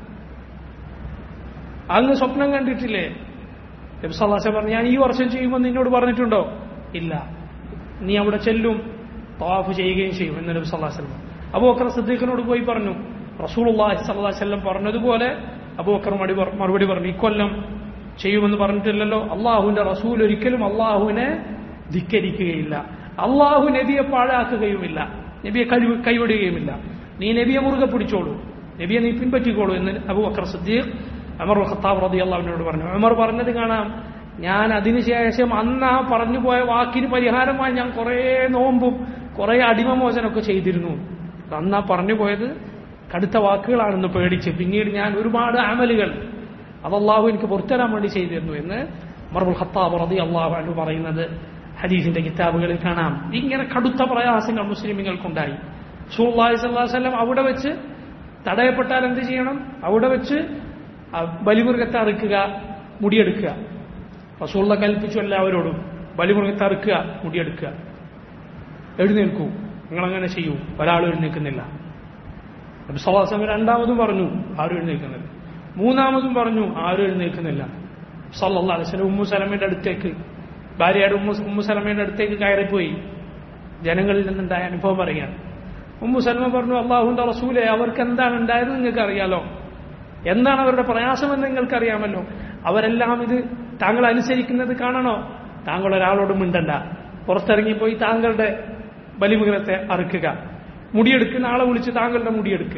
അങ്ങ് സ്വപ്നം കണ്ടിട്ടില്ലേ? നബി സല്ലല്ലാഹു അലൈഹി വസല്ലം പറഞ്ഞു, ഞാൻ ഈ വർഷം ചെയ്യുമ്പോൾ നിന്നോട് പറഞ്ഞിട്ടുണ്ടോ? ഇല്ല. നീ അവിടെ ചെല്ലും, തവാഫ് ചെയ്യുകയും ചെയ്യും എന്ന് നബി സല്ലല്ലാഹു അലൈഹി വസല്ലം അബൂബക്കർ സിദ്ദീഖിനോട് പോയി പറഞ്ഞു. റസൂലുള്ളാഹി സ്വല്ലല്ലാഹു അലൈഹി വസല്ലം പറഞ്ഞതുപോലെ അബൂബക്കർ മറുപടി പറഞ്ഞു, ഇക്കൊല്ലം ചെയ്യുമെന്ന് പറഞ്ഞിട്ടില്ലല്ലോ. അള്ളാഹുവിന്റെ റസൂൽ ഒരിക്കലും അള്ളാഹുവിനെ ധിക്കരിക്കുകയില്ല, അള്ളാഹു നബിയെ പാഴാക്കുകയുമില്ല, നബിയെ കൈവിടുകയുമില്ല. നീ നബിയെ മുറുകെ പിടിച്ചോളൂ, നബിയെ നീ പിൻപറ്റിക്കോളൂ എന്ന് അബൂബക്കർ സിദ്ദീഖ് ഉമർ ഖത്താബ് റളിയല്ലാഹു അൻഹുവിനോട് പറഞ്ഞു. ഉമർ പറഞ്ഞത് കാണാം, ഞാൻ അതിനുശേഷം അന്ന് ആ പറഞ്ഞു പോയ വാക്കിന് പരിഹാരമായി ഞാൻ കുറേ നോമ്പും കുറേ അടിമമോചനമൊക്കെ ചെയ്തിരുന്നു. അന്നാ പറഞ്ഞു പോയത് കടുത്ത വാക്കുകളാണെന്ന് പേടിച്ച് പിന്നീട് ഞാൻ ഒരുപാട് അമലുകൾ അത് അള്ളാഹു എനിക്ക് പുറത്തരാൻ വേണ്ടി ചെയ്തിരുന്നു എന്ന് ഉമർ ഖത്താബ് റളിയല്ലാഹു അൻഹു പറയുന്നത് ഹദീസിന്റെ കിതാബുകളിൽ കാണാം. ഇങ്ങനെ കടുത്ത പ്രയാസങ്ങൾ മുസ്ലിമുകൾക്കുണ്ടായി. റസൂലുള്ളാഹി സ്വല്ലല്ലാഹു അലൈഹി വസല്ലം അവിടെ വെച്ച് തടയപ്പെട്ടാൽ എന്ത് ചെയ്യണം? അവിടെ വെച്ച് ബലിമൃഗത്തെ അറുക്കുക, മുടിയെടുക്കുക. റസൂലുള്ളാഹി കൽപ്പിച്ചു എല്ലാവരോടും, ബലിമൃഗത്തെ അറുക്കുക, മുടിയെടുക്കുക. എഴുന്നേൽക്കൂ, നിങ്ങളങ്ങനെ ചെയ്യൂ. ഒരാളും എഴുന്നേൽക്കുന്നില്ല. നബി സല്ലല്ലാഹു അലൈഹി വസല്ലം രണ്ടാമതും പറഞ്ഞു, ആരും എഴുന്നേൽക്കുന്നില്ല. മൂന്നാമതും പറഞ്ഞു, ആരും എഴുന്നേൽക്കുന്നില്ല. സല്ലല്ലാഹു അലൈഹി വസല്ലം ഉമ്മു സലമയുടെ അടുത്തേക്ക്, ഭാര്യയുടെ ഉമ്മു സലമയുടെ അടുത്തേക്ക് കയറിപ്പോയി. ജനങ്ങളിൽ നിന്നുണ്ടായ അനുഭവം പറയുകയാണ്. ഉമ്മു സലമ പറഞ്ഞു, അള്ളാഹുവിന്റെ റസൂലെ, അവർക്ക് എന്താണ് ഉണ്ടായതെന്ന് നിങ്ങൾക്ക് അറിയാലോ, എന്താണ് അവരുടെ പ്രയാസമെന്ന് നിങ്ങൾക്കറിയാമല്ലോ. അവരെല്ലാം ഇത് താങ്കൾ അനുസരിക്കുന്നത് കാണണോ? താങ്കൾ ഒരാളോടും മിണ്ടണ്ട, പുറത്തിറങ്ങിപ്പോയി താങ്കളുടെ ബലിമൃഗത്തെ അറുക്കുക, മുടിയെടുക്കുന്ന ആളെ വിളിച്ച് താങ്കളുടെ മുടിയെടുക്കുക.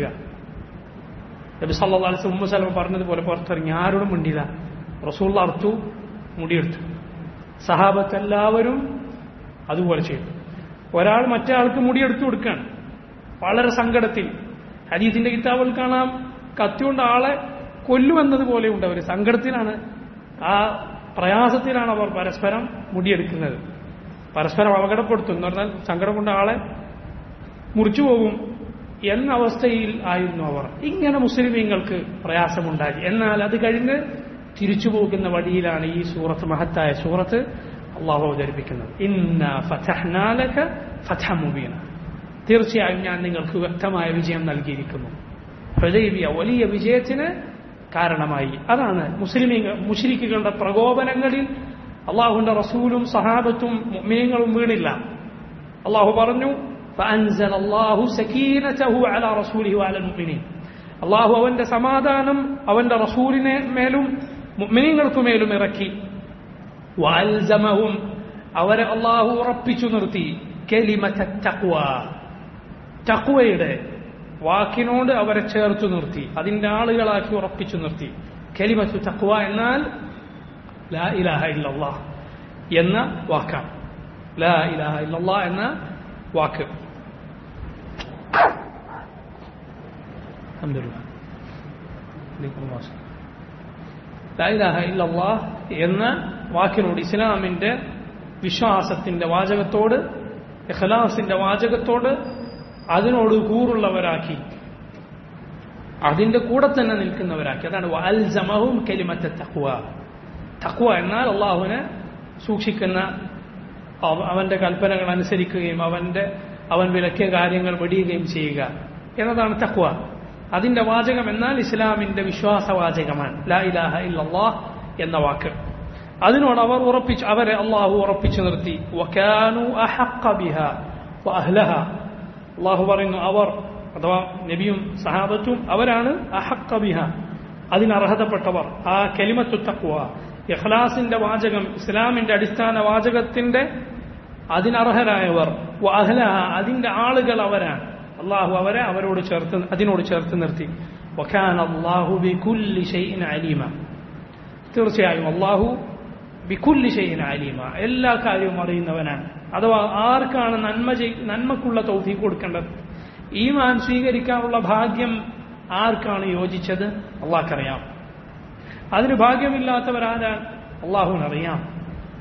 നബി സല്ലല്ലാഹു അലൈഹി വസല്ലം ഉമ്മു സലമ പറഞ്ഞതുപോലെ പുറത്തിറങ്ങി, ആരോടും മിണ്ടില്ല. റസൂൽ അറുത്തു, മുടിയെടുത്തു. സഹാബത്ത് എല്ലാവരും അതുപോലെ ചെയ്തു. ഒരാൾ മറ്റേ ആൾക്ക് മുടിയെടുത്തു കൊടുക്കുകയാണ്, വളരെ സങ്കടത്തിൽ. ഹദീസിന്റെ കിതാബിൽ കാണാം, കത്തികൊണ്ട് ആളെ കൊല്ലുമെന്നതുപോലെയുണ്ട്. അവർ സങ്കടത്തിലാണ്, ആ പ്രയാസത്തിലാണ് അവർ പരസ്പരം മുടിയെടുക്കുന്നത്, പരസ്പരം അപകടപ്പെടുത്തും എന്ന് പറഞ്ഞാൽ സങ്കടം കൊണ്ട് ആളെ മുറിച്ചു പോകും എന്ന അവസ്ഥയിൽ ആയിരുന്നു അവർ. ഇങ്ങനെ മുസ്ലിമീങ്ങൾക്ക് പ്രയാസമുണ്ടായി. എന്നാൽ അത് കഴിഞ്ഞ് തിരിച്ചു പോകുന്ന വഴിയിലാണ് ഈ സൂറത്ത്, മഹത്തായ സൂറത്ത് അള്ളാഹു അവതരിപ്പിക്കുന്നത്. ഇന്നാ ഫതഹ്നാ ലക ഫതഹൻ മുബീന, തീർച്ചയായും ഞാൻ നിങ്ങൾക്ക് വ്യക്തമായ വിജയം നൽകിയിരിക്കുന്നു. ഹുദൈബിയ വലിയ വിജയത്തിന് കാരണമായി. അതാണ് മുശ്രിക്കുകളുടെ പ്രകോപനങ്ങളിൽ അള്ളാഹുവിന്റെ റസൂലും സഹാബത്തും മുഅ്മിനീങ്ങളും വീണില്ല. അള്ളാഹു പറഞ്ഞു, فأنزل الله سكينته على رسوله وعلى المؤمنين. അള്ളാഹു അവന്റെ സമാധാനം അവന്റെ റസൂലിനെ മേലും മുഅ്മിനീങ്ങൾക്ക് മേലും ഇറക്കി. വഅൽസമഹും, അവരെ അള്ളാഹു ഉറപ്പിച്ചു നിർത്തി. കലിമത തഖ്വ, തഖ്വയുടെ വാക്കിനോട് അവരെ ചേർത്തു നിർത്തി, അതിന്റെ ആളുകളാക്കി ഉറപ്പിച്ചു നിർത്തി. കലിമത്തു തഖ്വ എന്നാൽ ലാ ഇലാഹ ഇല്ലല്ലാഹ് എന്ന വാക്കാണ്. ലാ ഇലാഹ ഇല്ലല്ലാഹ് എന്ന വാക്ക്. ലാ ഇലാഹ ഇല്ലല്ലാഹ് എന്ന വാക്കിനോട്, ഇസ്ലാമിന്റെ വിശ്വാസത്തിന്റെ വാചകത്തോട്, ഇഖ്ലാസിന്റെ വാചകത്തോട് അതിനോട് കൂറുള്ളവരാക്കി, അതിന്റെ കൂടെ തന്നെ നിൽക്കുന്നവരാക്കി. അതാണ് വഅൽസമഹും കലിമത്ത തഖ്വ. തഖ്വ എന്നാൽ അള്ളാഹുവിനെ സൂക്ഷിക്കുന്ന, അവന്റെ കൽപ്പനകൾ അനുസരിക്കുകയും അവൻ വിലക്കിയ കാര്യങ്ങൾ വെടിയുകയും ചെയ്യുക എന്നതാണ് തഖ്വ. അതിന്റെ വാചകം എന്നാൽ ഇസ്ലാമിന്റെ വിശ്വാസവാചകമാണ് ലാ ഇലാഹ ഇല്ലല്ലാഹ് എന്ന വാക്ക്. അതിനോട് അവരെ അള്ളാഹു ഉറപ്പിച്ചു നിർത്തി. വകാനൂ അഹഖ ബിഹാ വഅഹ്ലഹാ, അള്ളാഹു പറയുന്നു അവർ അഥവാ നബിയും സഹാബത്തും അവരാണ് അഹഖ ബിഹാ, അതിനർഹതപ്പെട്ടവർ. ആ കലിമത്തു തഖ്വ, ഇഖ്ലാസിന്റെ വാചകം, ഇസ്ലാമിന്റെ അടിസ്ഥാന വാചകത്തിന്റെ അതിനർഹരായവർ. വഅഹ്ലഹ, അതിന്റെ ആളുകൾ അവരാണ്. അള്ളാഹു അവരെ അതിനോട് ചേർത്ത് നിർത്തി. വകാന അല്ലാഹു ബികുല്ലി ഷൈഇൻ അലീമ, തീർച്ചയായും അള്ളാഹു ബികുല്ലി ഷൈഇൻ അലീമ, എല്ലാ കാര്യവും അറിയുന്നവനാണ്. അഥവാ ആർക്കാണ് നന്മക്കുള്ള തൗഫീഖ് കൊടുക്കേണ്ടത്, ഈമാൻ സ്വീകരിക്കാനുള്ള ഭാഗ്യം ആർക്കാണ് യോജിച്ചത് അള്ളാഹ്ക്കറിയാം. അതിന് ഭാഗ്യമില്ലാത്തവരാരാണ് അള്ളാഹുവിനറിയാം.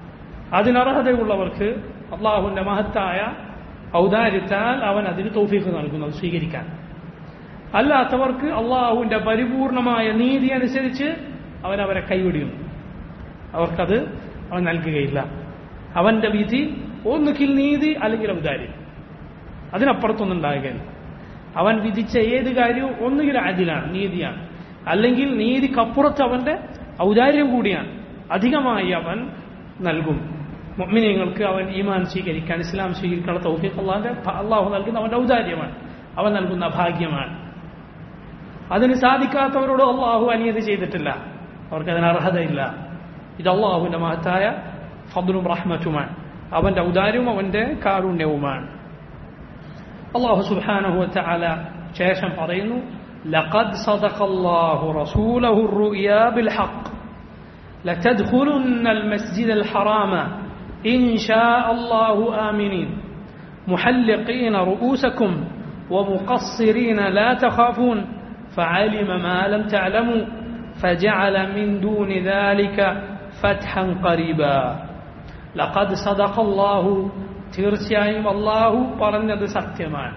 അതിനർഹതയുള്ളവർക്ക് അള്ളാഹുവിന്റെ മഹത്തായ ഔദാര്യത്താൽ അവൻ അതിന് തൗഫീഖ് നൽകുന്നത് സ്വീകരിക്കാൻ. അല്ലാത്തവർക്ക് അള്ളാഹുവിന്റെ പരിപൂർണമായ നീതി അനുസരിച്ച് അവൻ അവരെ കൈവിടുന്നു, അവർക്കത് അവൻ നൽകുകയില്ല. അവന്റെ വിധി ഒന്നുകിൽ നീതി അല്ലെങ്കിൽ ഔദാര്യം, അതിനപ്പുറത്തൊന്നും ഉണ്ടാകുകയില്ല. അവൻ വിധിച്ച ഏത് കാര്യവും ഒന്നുകിൽ ആദിലാണ്, നീതിയാണ്, അല്ലെങ്കിൽ നീതിക്കപ്പുറത്ത് അവന്റെ ഔദാര്യം കൂടിയാണ്, അധികമായി അവൻ നൽകും. മുഅ്മിനീങ്ങൾക്ക് അവൻ ഈമാൻ സ്വീകരിക്കാൻ, ഇസ്ലാം സ്വീകരിക്കാനുള്ള തൗഫീഖ് അള്ളാഹു നൽകുന്ന അവന്റെ ഔദാര്യമാണ്, അവൻ നൽകുന്ന ഭാഗ്യമാണ്. അതിന് സാധിക്കാത്തവരോട് അള്ളാഹു അനിയതി ചെയ്തിട്ടില്ല, അവർക്ക് അതിന് അർഹതയില്ല. ഇത് അള്ളാഹുവിന്റെ മഹത്തായ ഫദ്ലും റഹ്മത്തുമാണ്, അവന്റെ ഔദാര്യവും അവന്റെ കാരുണ്യവുമാണ്. അള്ളാഹു സുബ്ഹാനഹു വതആല ശേഷം പറയുന്നു, ലഖദ് സദഖല്ലാഹു റസൂലഹു الرؤيا بالحق لتدخلن المسجد الحرام إن شاء الله آمنين محلقين رؤوسكم ومقصرين لا تخافون فعلم ما لم تعلموا فجعل من دون ذلك فتحا قريبا لقد صدق الله തീർച്ചയായും അള്ളാഹു പറഞ്ഞത് സത്യമാണ്.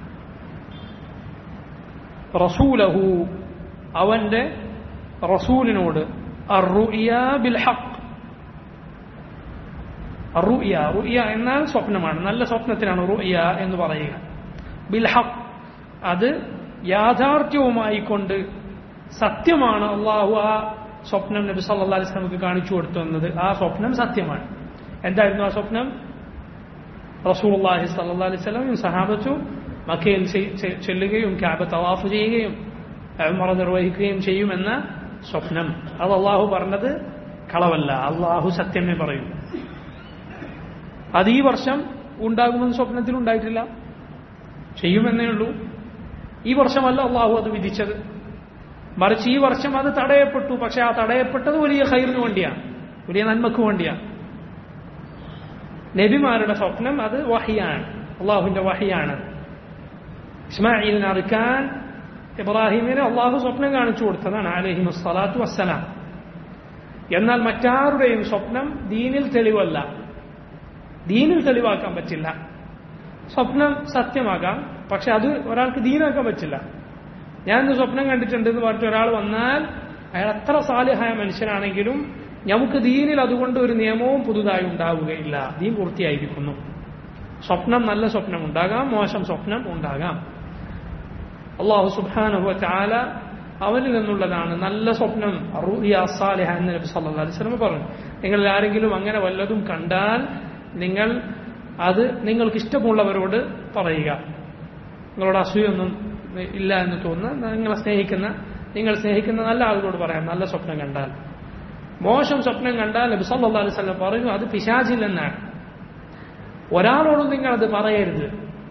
റസൂലഹു അവന്റെ റസൂലിനോട് അർറുഇയാ ബിൽ ഹഖ്. അർറുഇയാ, റുഇയ എന്നാൽ സ്വപ്നമാണ്, നല്ല സ്വപ്നത്തിനാണ് റുഇയ എന്ന് പറയുക. ബിൽ ഹഖ് അത് യാഥാർത്ഥ്യവുമായി കൊണ്ട് സത്യമാണ്. അള്ളാഹു ആ സ്വപ്നം നബി സല്ലല്ലാഹു അലൈഹി വസല്ലമക്ക് കാണിച്ചു കൊടുത്തു എന്നത് ആ സ്വപ്നം സത്യമാണ്. എന്തായിരുന്നു ആ സ്വപ്നം? റസൂലുള്ളാഹി സ്വല്ലല്ലാഹു അലൈഹി വസല്ലം സഹാബത്തും മക്കയിൽ ചെല്ലുകയും കഅബ തവാഫ് ചെയ്യുകയും ഉംറ നിർവഹിക്കുകയും ചെയ്യുമെന്ന സ്വപ്നം. അത് അള്ളാഹു പറഞ്ഞത് കളവല്ല, അള്ളാഹു സത്യമേ പറയും. അത് ഈ വർഷം ഉണ്ടാകുമെന്ന് സ്വപ്നത്തിൽ ഉണ്ടായിട്ടില്ല, ചെയ്യുമെന്നേ ഉള്ളൂ. ഈ വർഷമല്ല അള്ളാഹു അത് വിധിച്ചത്, മറിച്ച് ഈ വർഷം അത് തടയപ്പെട്ടു. പക്ഷെ ആ തടയപ്പെട്ടത് വലിയ ഖൈറിന് വേണ്ടിയാണ്, വലിയ നന്മക്ക് വേണ്ടിയാണ്. നബിമാരുടെ സ്വപ്നം അത് വഹിയാണ്, അള്ളാഹുവിന്റെ വഹിയാണ്. ഇസ്മാഈലിനെ അറുക്കാൻ ഇബ്രാഹിമിനെ അള്ളാഹു സ്വപ്നം കാണിച്ചു കൊടുത്തതാണ് അലൈഹിമു സ്വലാത്തു വസ്സലാം. എന്നാൽ മറ്റാരുടെയും സ്വപ്നം ദീനിൽ തെളിവല്ല, ദീനിൽ തെളിവാക്കാൻ പറ്റില്ല. സ്വപ്നം സത്യമാകാം, പക്ഷെ അത് ഒരാൾക്ക് ദീനാക്കാൻ പറ്റില്ല. ഞാനിന്ന് സ്വപ്നം കണ്ടിട്ടുണ്ട് എന്ന് പറഞ്ഞിട്ട് ഒരാൾ വന്നാൽ അയാൾ എത്ര സാലിഹായ മനുഷ്യനാണെങ്കിലും നമുക്ക് ദീനിൽ അതുകൊണ്ട് ഒരു നിയമവും പുതുതായി ഉണ്ടാവുകയില്ല. ദീൻ പൂർത്തിയായിരിക്കുന്നു. സ്വപ്നം നല്ല സ്വപ്നം ഉണ്ടാകാം, മോശം സ്വപ്നം ഉണ്ടാകാം. അല്ലാഹു സുബ്ഹാനഹു വ തആല അവനിൽ നിന്നുള്ളതാണ് നല്ല സ്വപ്നം. അർറുഇയാ സാലിഹ എന്ന് നബി സല്ലല്ലാഹു അലൈഹി വസല്ലം പറഞ്ഞു. നിങ്ങൾ ആരെങ്കിലും അങ്ങനെ വല്ലതും കണ്ടാൽ നിങ്ങൾ അത് നിങ്ങൾക്ക് ഇഷ്ടമുള്ളവരോട് പറയുക. നിങ്ങളോട് അസൂയൊന്നും ഇല്ല എന്ന് തോന്നുന്ന നിങ്ങൾ സ്നേഹിക്കുന്ന നല്ല ആളുകളോട് പറയാം നല്ല സ്വപ്നം കണ്ടാൽ. മോശം സ്വപ്നം കണ്ടാൽ നബി സല്ലല്ലാഹു അലൈഹി വസല്ലം പറഞ്ഞു അത് പിശാചിൽ നിന്നാണ്. ഒരാളോടും നിങ്ങൾ അത് പറയരുത്,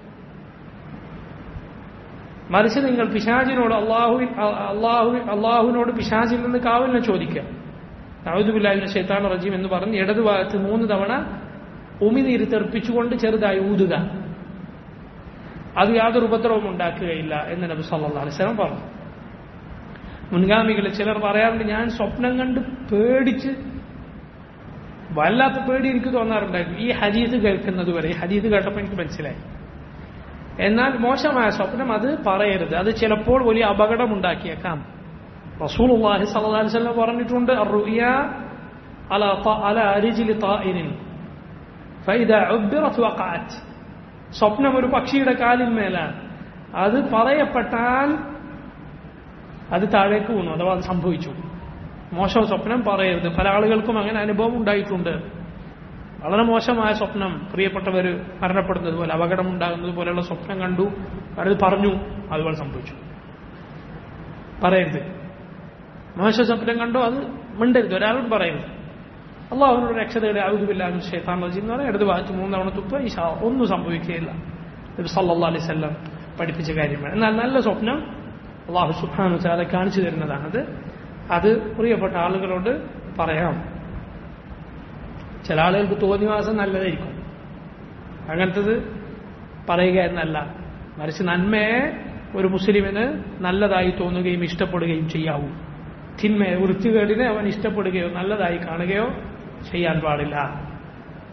മറിച്ച് നിങ്ങൾ പിശാചിനോട് അള്ളാഹുവിനോട് പിശാചിൽ നിന്ന് കാവലിനെ ചോദിക്കുക. അഊദു ബില്ലാഹി മിനശ് ശൈത്താനിർ റജീം എന്ന് പറഞ്ഞ് ഇടതുഭാഗത്ത് 3 തവണ ഉമിനീര് തെറിപ്പിച്ചുകൊണ്ട് ചെറുതായി ഊതുക. അത് യാതൊരു ഉപദ്രവവും ഉണ്ടാക്കുകയില്ല എന്ന് നബി സല്ലല്ലാഹു അലൈഹി വസല്ലം പറഞ്ഞു. മുൻഗാമികൾ ചിലർ പറയാറുണ്ട്, ഞാൻ സ്വപ്നം കണ്ട് പേടിച്ച് വല്ലാത്ത പേടി എനിക്ക് തോന്നാറുണ്ടായിരുന്നു ഈ ഹദീസ് കേൾക്കുന്നത് വരെ. ഈ ഹദീസ് കേട്ടപ്പോൾ എനിക്ക് മനസ്സിലായി. എന്നാൽ മോശമായ സ്വപ്നം അത് പറയരുത്, അത് ചിലപ്പോൾ വലിയ അപകടം ഉണ്ടാക്കിയേക്കാം. റസൂലുള്ളാഹി സ്വല്ലല്ലാഹു അലൈഹി വസല്ലം പറഞ്ഞിട്ടുണ്ട്, അർറുഇയാ അലാ റിജ്ലി താഇരിൻ ഫഇദാ ഉബ്ബിറത് വഖഅത്. സ്വപ്നം ഒരു പക്ഷിയുടെ കാലിന്മേലാണ്, അത് പറയപ്പെട്ടാൽ അത് താഴേക്ക് വീണു, അഥവാ അത് സംഭവിച്ചു. മോശം സ്വപ്നം പറയരുത്. പല ആളുകൾക്കും അങ്ങനെ അനുഭവം ഉണ്ടായിട്ടുണ്ട്. വളരെ മോശമായ സ്വപ്നം, പ്രിയപ്പെട്ടവർ മരണപ്പെടുന്നത് പോലെ, അപകടം ഉണ്ടാകുന്നത് പോലെയുള്ള സ്വപ്നം കണ്ടു, അത് പറഞ്ഞു, അതുപോലെ സംഭവിച്ചു. പറയരുത്. മോശം സ്വപ്നം കണ്ടോ അത് മിണ്ടരുത്, ഒരാളോട് പറയരുത്. അള്ളാഹുവിനോട് രക്ഷ തേടി അഊദു ബില്ലാഹി മിനശ് ശൈത്താനിർ റജീം എന്ന് പറഞ്ഞാൽ ഇടത് ഭാഗത്ത് 3 തവണ തുപ്പ, ഇൻഷാ അല്ലാഹ് ഒന്നും സംഭവിക്കുകയില്ല. നബി സല്ലല്ലാഹു അലൈഹി വസല്ലം പഠിപ്പിച്ച കാര്യമാണ്. എന്നാൽ നല്ല സ്വപ്നം അള്ളാഹു സുബ്ഹാനഹു വ തആല കാണിച്ചു തരുന്നതാണത്. അത് പ്രിയപ്പെട്ട ആളുകളോട് പറയാം. ചില ആളുകൾക്ക് തോന്നിവാസം നല്ലതായിരിക്കും, അങ്ങനത്തത് പറയുക എന്നല്ല, മറിച്ച് നന്മയെ ഒരു മുസ്ലിമിന് നല്ലതായി തോന്നുകയും ഇഷ്ടപ്പെടുകയും ചെയ്യാവൂ. തിന്മയെ, വൃത്തികേടിനെ അവൻ ഇഷ്ടപ്പെടുകയോ നല്ലതായി കാണുകയോ ചെയ്യാൻ പാടില്ല.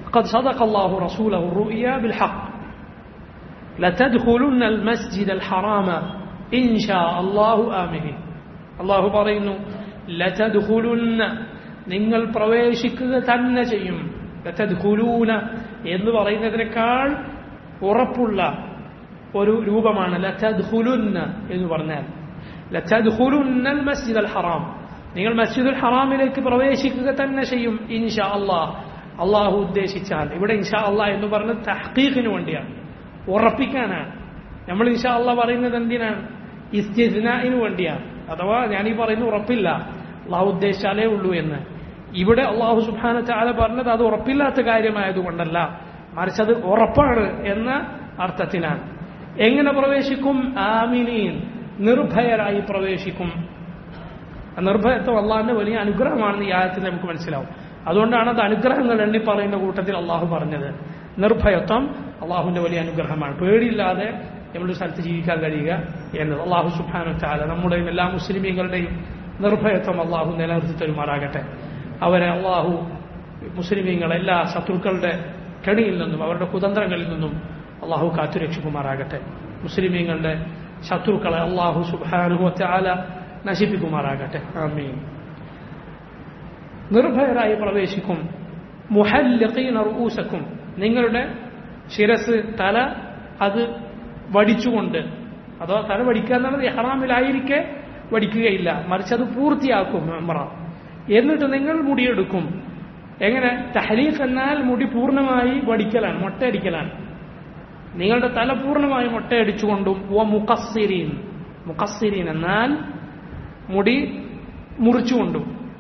قد صدق الله رسوله الرؤيا بالحق لتدخلن المسجد الحرام إن شاء الله آمنين അള്ളാഹു പറയുന്നു ലതദ്ഖുലുന്ന നിങ്ങൾ പ്രവേശിക്കുക തന്നെ ചെയ്യും. ലതദ്ഖുലൂന എന്ന് പറയുന്നതിനേക്കാൾ ഉറപ്പുള്ള ഒരു രൂപമാണ് ലതദ്ഖുലുന്ന എന്ന് പറഞ്ഞാൽ. ലതദ്ഖുലുന്നൽ മസ്ജിദൽ ഹറാം നിങ്ങൾ മസ്ജിദുൽ ഹറാമിലേക്ക് പ്രവേശിക്കുക തന്നെ ചെയ്യും ഇൻഷാ അല്ലാഹ് അള്ളാഹു ഉദ്ദേശിച്ചാൽ. ഇവിടെ ഇൻഷാ അല്ലാഹ് എന്ന് പറഞ്ഞത് തഹ്ഖീഖിന് വേണ്ടിയാണ്, ഉറപ്പിക്കാനാണ്. നമ്മൾ ഇൻഷാ അല്ലാഹ് പറയുന്നത് എന്തിനാണ്? ഇസ്തിസ്നാഇന് വേണ്ടിയാണ്. അഥവാ ഞാനീ പറയുന്ന ഉറപ്പില്ല, അള്ളാഹു ഉദ്ദേശിച്ചാലേ ഉള്ളൂ എന്ന്. ഇവിടെ അള്ളാഹു സുബ്ഹാനഹു വ തആല പറഞ്ഞത് അത് ഉറപ്പില്ലാത്ത കാര്യമായതുകൊണ്ടല്ല, മറിച്ച് അത് ഉറപ്പാണ് എന്ന അർത്ഥത്തിലാണ്. എങ്ങനെ പ്രവേശിക്കും? ആമിനീൻ നിർഭയരായി പ്രവേശിക്കും. നിർഭയത്വം അള്ളാഹിന്റെ വലിയ അനുഗ്രഹമാണെന്ന് ഈ ആയത്തിൽ നമുക്ക് മനസ്സിലാവും. അതുകൊണ്ടാണ് അത് അനുഗ്രഹങ്ങൾ എണ്ണി പറയുന്ന കൂട്ടത്തിൽ അള്ളാഹു പറഞ്ഞത്. നിർഭയത്വം അള്ളാഹുവിന്റെ വലിയ അനുഗ്രഹമാണ്. പേടിയില്ലാതെ നമ്മുടെ സ്ഥലത്ത് ജീവിക്കാൻ കഴിയുക എന്നത്. അള്ളാഹു സുബ്ഹാനഹു വ തആല നമ്മുടെയും എല്ലാ മുസ്ലിമീങ്ങളുടെയും നിർഭയത്വം അള്ളാഹു നിലനിർത്തി തരുമാറാകട്ടെ. അവരെ അള്ളാഹു മുസ്ലിമീങ്ങൾ എല്ലാ ശത്രുക്കളുടെ കെണിയിൽ നിന്നും അവരുടെ കുതന്ത്രങ്ങളിൽ നിന്നും അള്ളാഹു കാത്തുരക്ഷിക്കുമാറാകട്ടെ. മുസ്ലിമീങ്ങളുടെ ശത്രുക്കളെ അള്ളാഹു സുബ്ഹാനഹു വ തആല നശിപ്പിക്കുമാറാകട്ടെ. ആമീൻ. നിർഭയരായി പ്രവേശിക്കും. മുഹല്ലിഖീന റൂസക്കും നിങ്ങളുടെ ശിരസ് തല അത് വടിച്ചുകൊണ്ട്, അഥവാ തല വടിക്കുക എന്നുള്ളത് ഇഹ്റാമിലായിരിക്കെ വടിക്കുകയില്ല, മറിച്ച് അത് പൂർത്തിയാക്കും ഉംറ. എന്നിട്ട് നിങ്ങൾ മുടിയെടുക്കും. എങ്ങനെ? തഹ്ലീഖ് എന്നാൽ മുടി പൂർണ്ണമായി വടിക്കലാണ്, മൊട്ടയടിക്കലാണ്. നിങ്ങളുടെ തല പൂർണ്ണമായി മൊട്ടയടിച്ചുകൊണ്ടും മുഖസ്സിരീൻ, മുഖസ്സിരീൻ എന്നാൽ മുടി മുറിച്ചുകൊണ്ടും,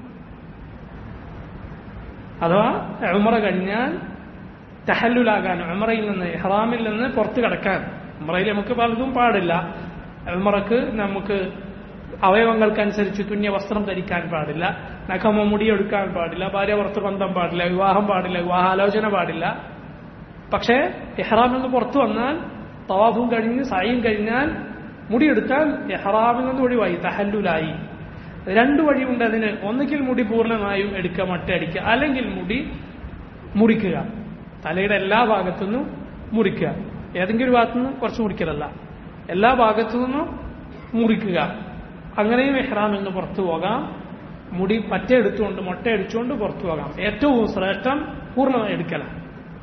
അഥവാ ഉംറ കഴിഞ്ഞാൽ തഹല്ലുലാകാൻ, ഉംറയിൽ നിന്ന് ഇഹ്റാമിൽ നിന്ന് പുറത്തു കടക്കാൻ. ഉംറയിൽ നമുക്ക് പലതും പാടില്ല. ഉംറക്ക് നമുക്ക് അവയവങ്ങൾക്കനുസരിച്ച് തുന്നിയ വസ്ത്രം ധരിക്കാൻ പാടില്ല, നഖമോ മുടിയെടുക്കാൻ പാടില്ല, ഭാര്യ പുറത്ത് ബന്ധം പാടില്ല, വിവാഹം പാടില്ല, വിവാഹാലോചന പാടില്ല. പക്ഷേ ഇഹ്റാമിൽ നിന്ന് പുറത്തു വന്നാൽ തവാഫും കഴിഞ്ഞ് സഅയും കഴിഞ്ഞാൽ മുടിയെടുക്കാൻ ഇഹ്റാമിൽ നിന്ന് ഒഴിവായി, തഹല്ലുലായി. രണ്ടു വഴിയുണ്ട് അതിന്. ഒന്നുകിൽ മുടി പൂർണ്ണമായും എടുക്കുക, മൊട്ടയടിക്കുക, അല്ലെങ്കിൽ മുടി മുറിക്കുക. തലയുടെ എല്ലാ ഭാഗത്തുനിന്നും മുറിക്കുക. ഏതെങ്കിലും ഭാഗത്തുനിന്ന് കുറച്ച് മുറിക്കലല്ല, എല്ലാ ഭാഗത്തു നിന്നും മുറിക്കുക. അങ്ങനെയും ഇഹ്റാമിൽ നിന്ന് പുറത്തു പോകാം. മുടി പറ്റെടുത്തുകൊണ്ട് മൊട്ടയടിച്ചുകൊണ്ട് പുറത്തു പോകാം. ഏറ്റവും ശ്രേഷ്ഠം പൂർണ്ണമായി എടുക്കലാണ്.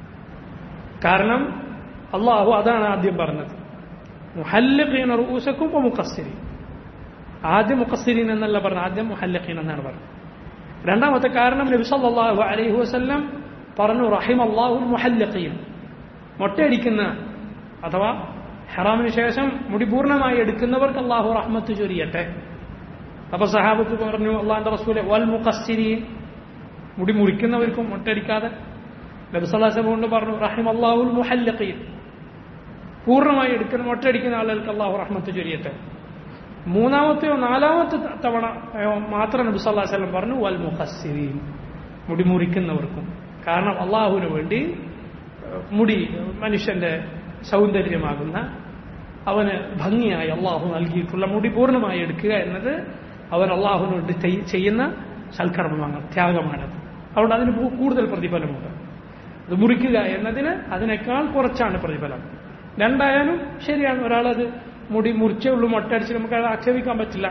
കാരണം അള്ളാഹു അതാണ് ആദ്യം പറഞ്ഞത്, മുഹല്ലിഖീന റൂസക്കും വമുഖസ്സിരീൻ. ആദ്യം മുഖസ്സിരീൻ എന്നല്ല പറഞ്ഞത്, ആദ്യം മുഹല്ലിഖീൻ എന്നാണ് പറഞ്ഞത്. രണ്ടാമത്തെ കാരണം നബി സല്ലല്ലാഹു അലൈഹി വസല്ലം പറഞ്ഞു, റഹിമല്ലാഹുൽ മുഹല്ലിഖീൻ, മൊട്ടയടിക്കുന്ന അഥവാ ഹറാമിന് ശേഷം മുടി പൂർണ്ണമായി എടുക്കുന്നവർക്ക് അള്ളാഹു റഹ്മത്ത് ചൊരിയട്ടെ. അപ്പൊ സഹാബത്ത് പറഞ്ഞു, അള്ളാഹുവിന്റെ റസൂലെ വൽ മുഖസ്സിരീൻ, മുടി മുറിക്കുന്നവർക്കും മൊട്ടയടിക്കാതെ. നബി സല്ലല്ലാഹു അലൈഹി വസല്ലം കൊണ്ട് പറഞ്ഞു, റഹിമല്ലാഹുൽ മുഹല്ലിഖീൻ, പൂർണ്ണമായി എടുക്കുന്ന മൊട്ടയടിക്കുന്ന ആളുകൾക്ക് അള്ളാഹു റഹ്മത്ത് ചൊരിയട്ടെ. മൂന്നാമത്തെയോ നാലാമത്തെ തവണ മാത്രം നബി സല്ലല്ലാഹു അലൈഹി വസല്ലം പറഞ്ഞു വൽ മുഖസ്സിരീൻ, മുടി മുറിക്കുന്നവർക്കും. കാരണം അള്ളാഹുവിന് വേണ്ടി മുടി മനുഷ്യന്റെ സൗന്ദര്യമാകുന്ന, അവന് ഭംഗിയായി അള്ളാഹു നൽകിയിട്ടുള്ള മുടി പൂർണ്ണമായി എടുക്കുക എന്നത് അവൻ അള്ളാഹുവിന് വേണ്ടി ചെയ്യുന്ന സൽക്കർമ്മമാണ്, ത്യാഗമാണത്. അതുകൊണ്ട് അതിന് കൂടുതൽ പ്രതിഫലമുണ്ട്. അത് മുറിക്കുക എന്നതിന് അതിനേക്കാൾ കുറച്ചാണ് പ്രതിഫലം. രണ്ടായാലും ശരിയാണ്. ഒരാളത് മുടി മുറിച്ചേ ഉള്ളൂ, മൊട്ടടിച്ച് നമുക്ക് അത് ആക്ഷേപിക്കാൻ പറ്റില്ല.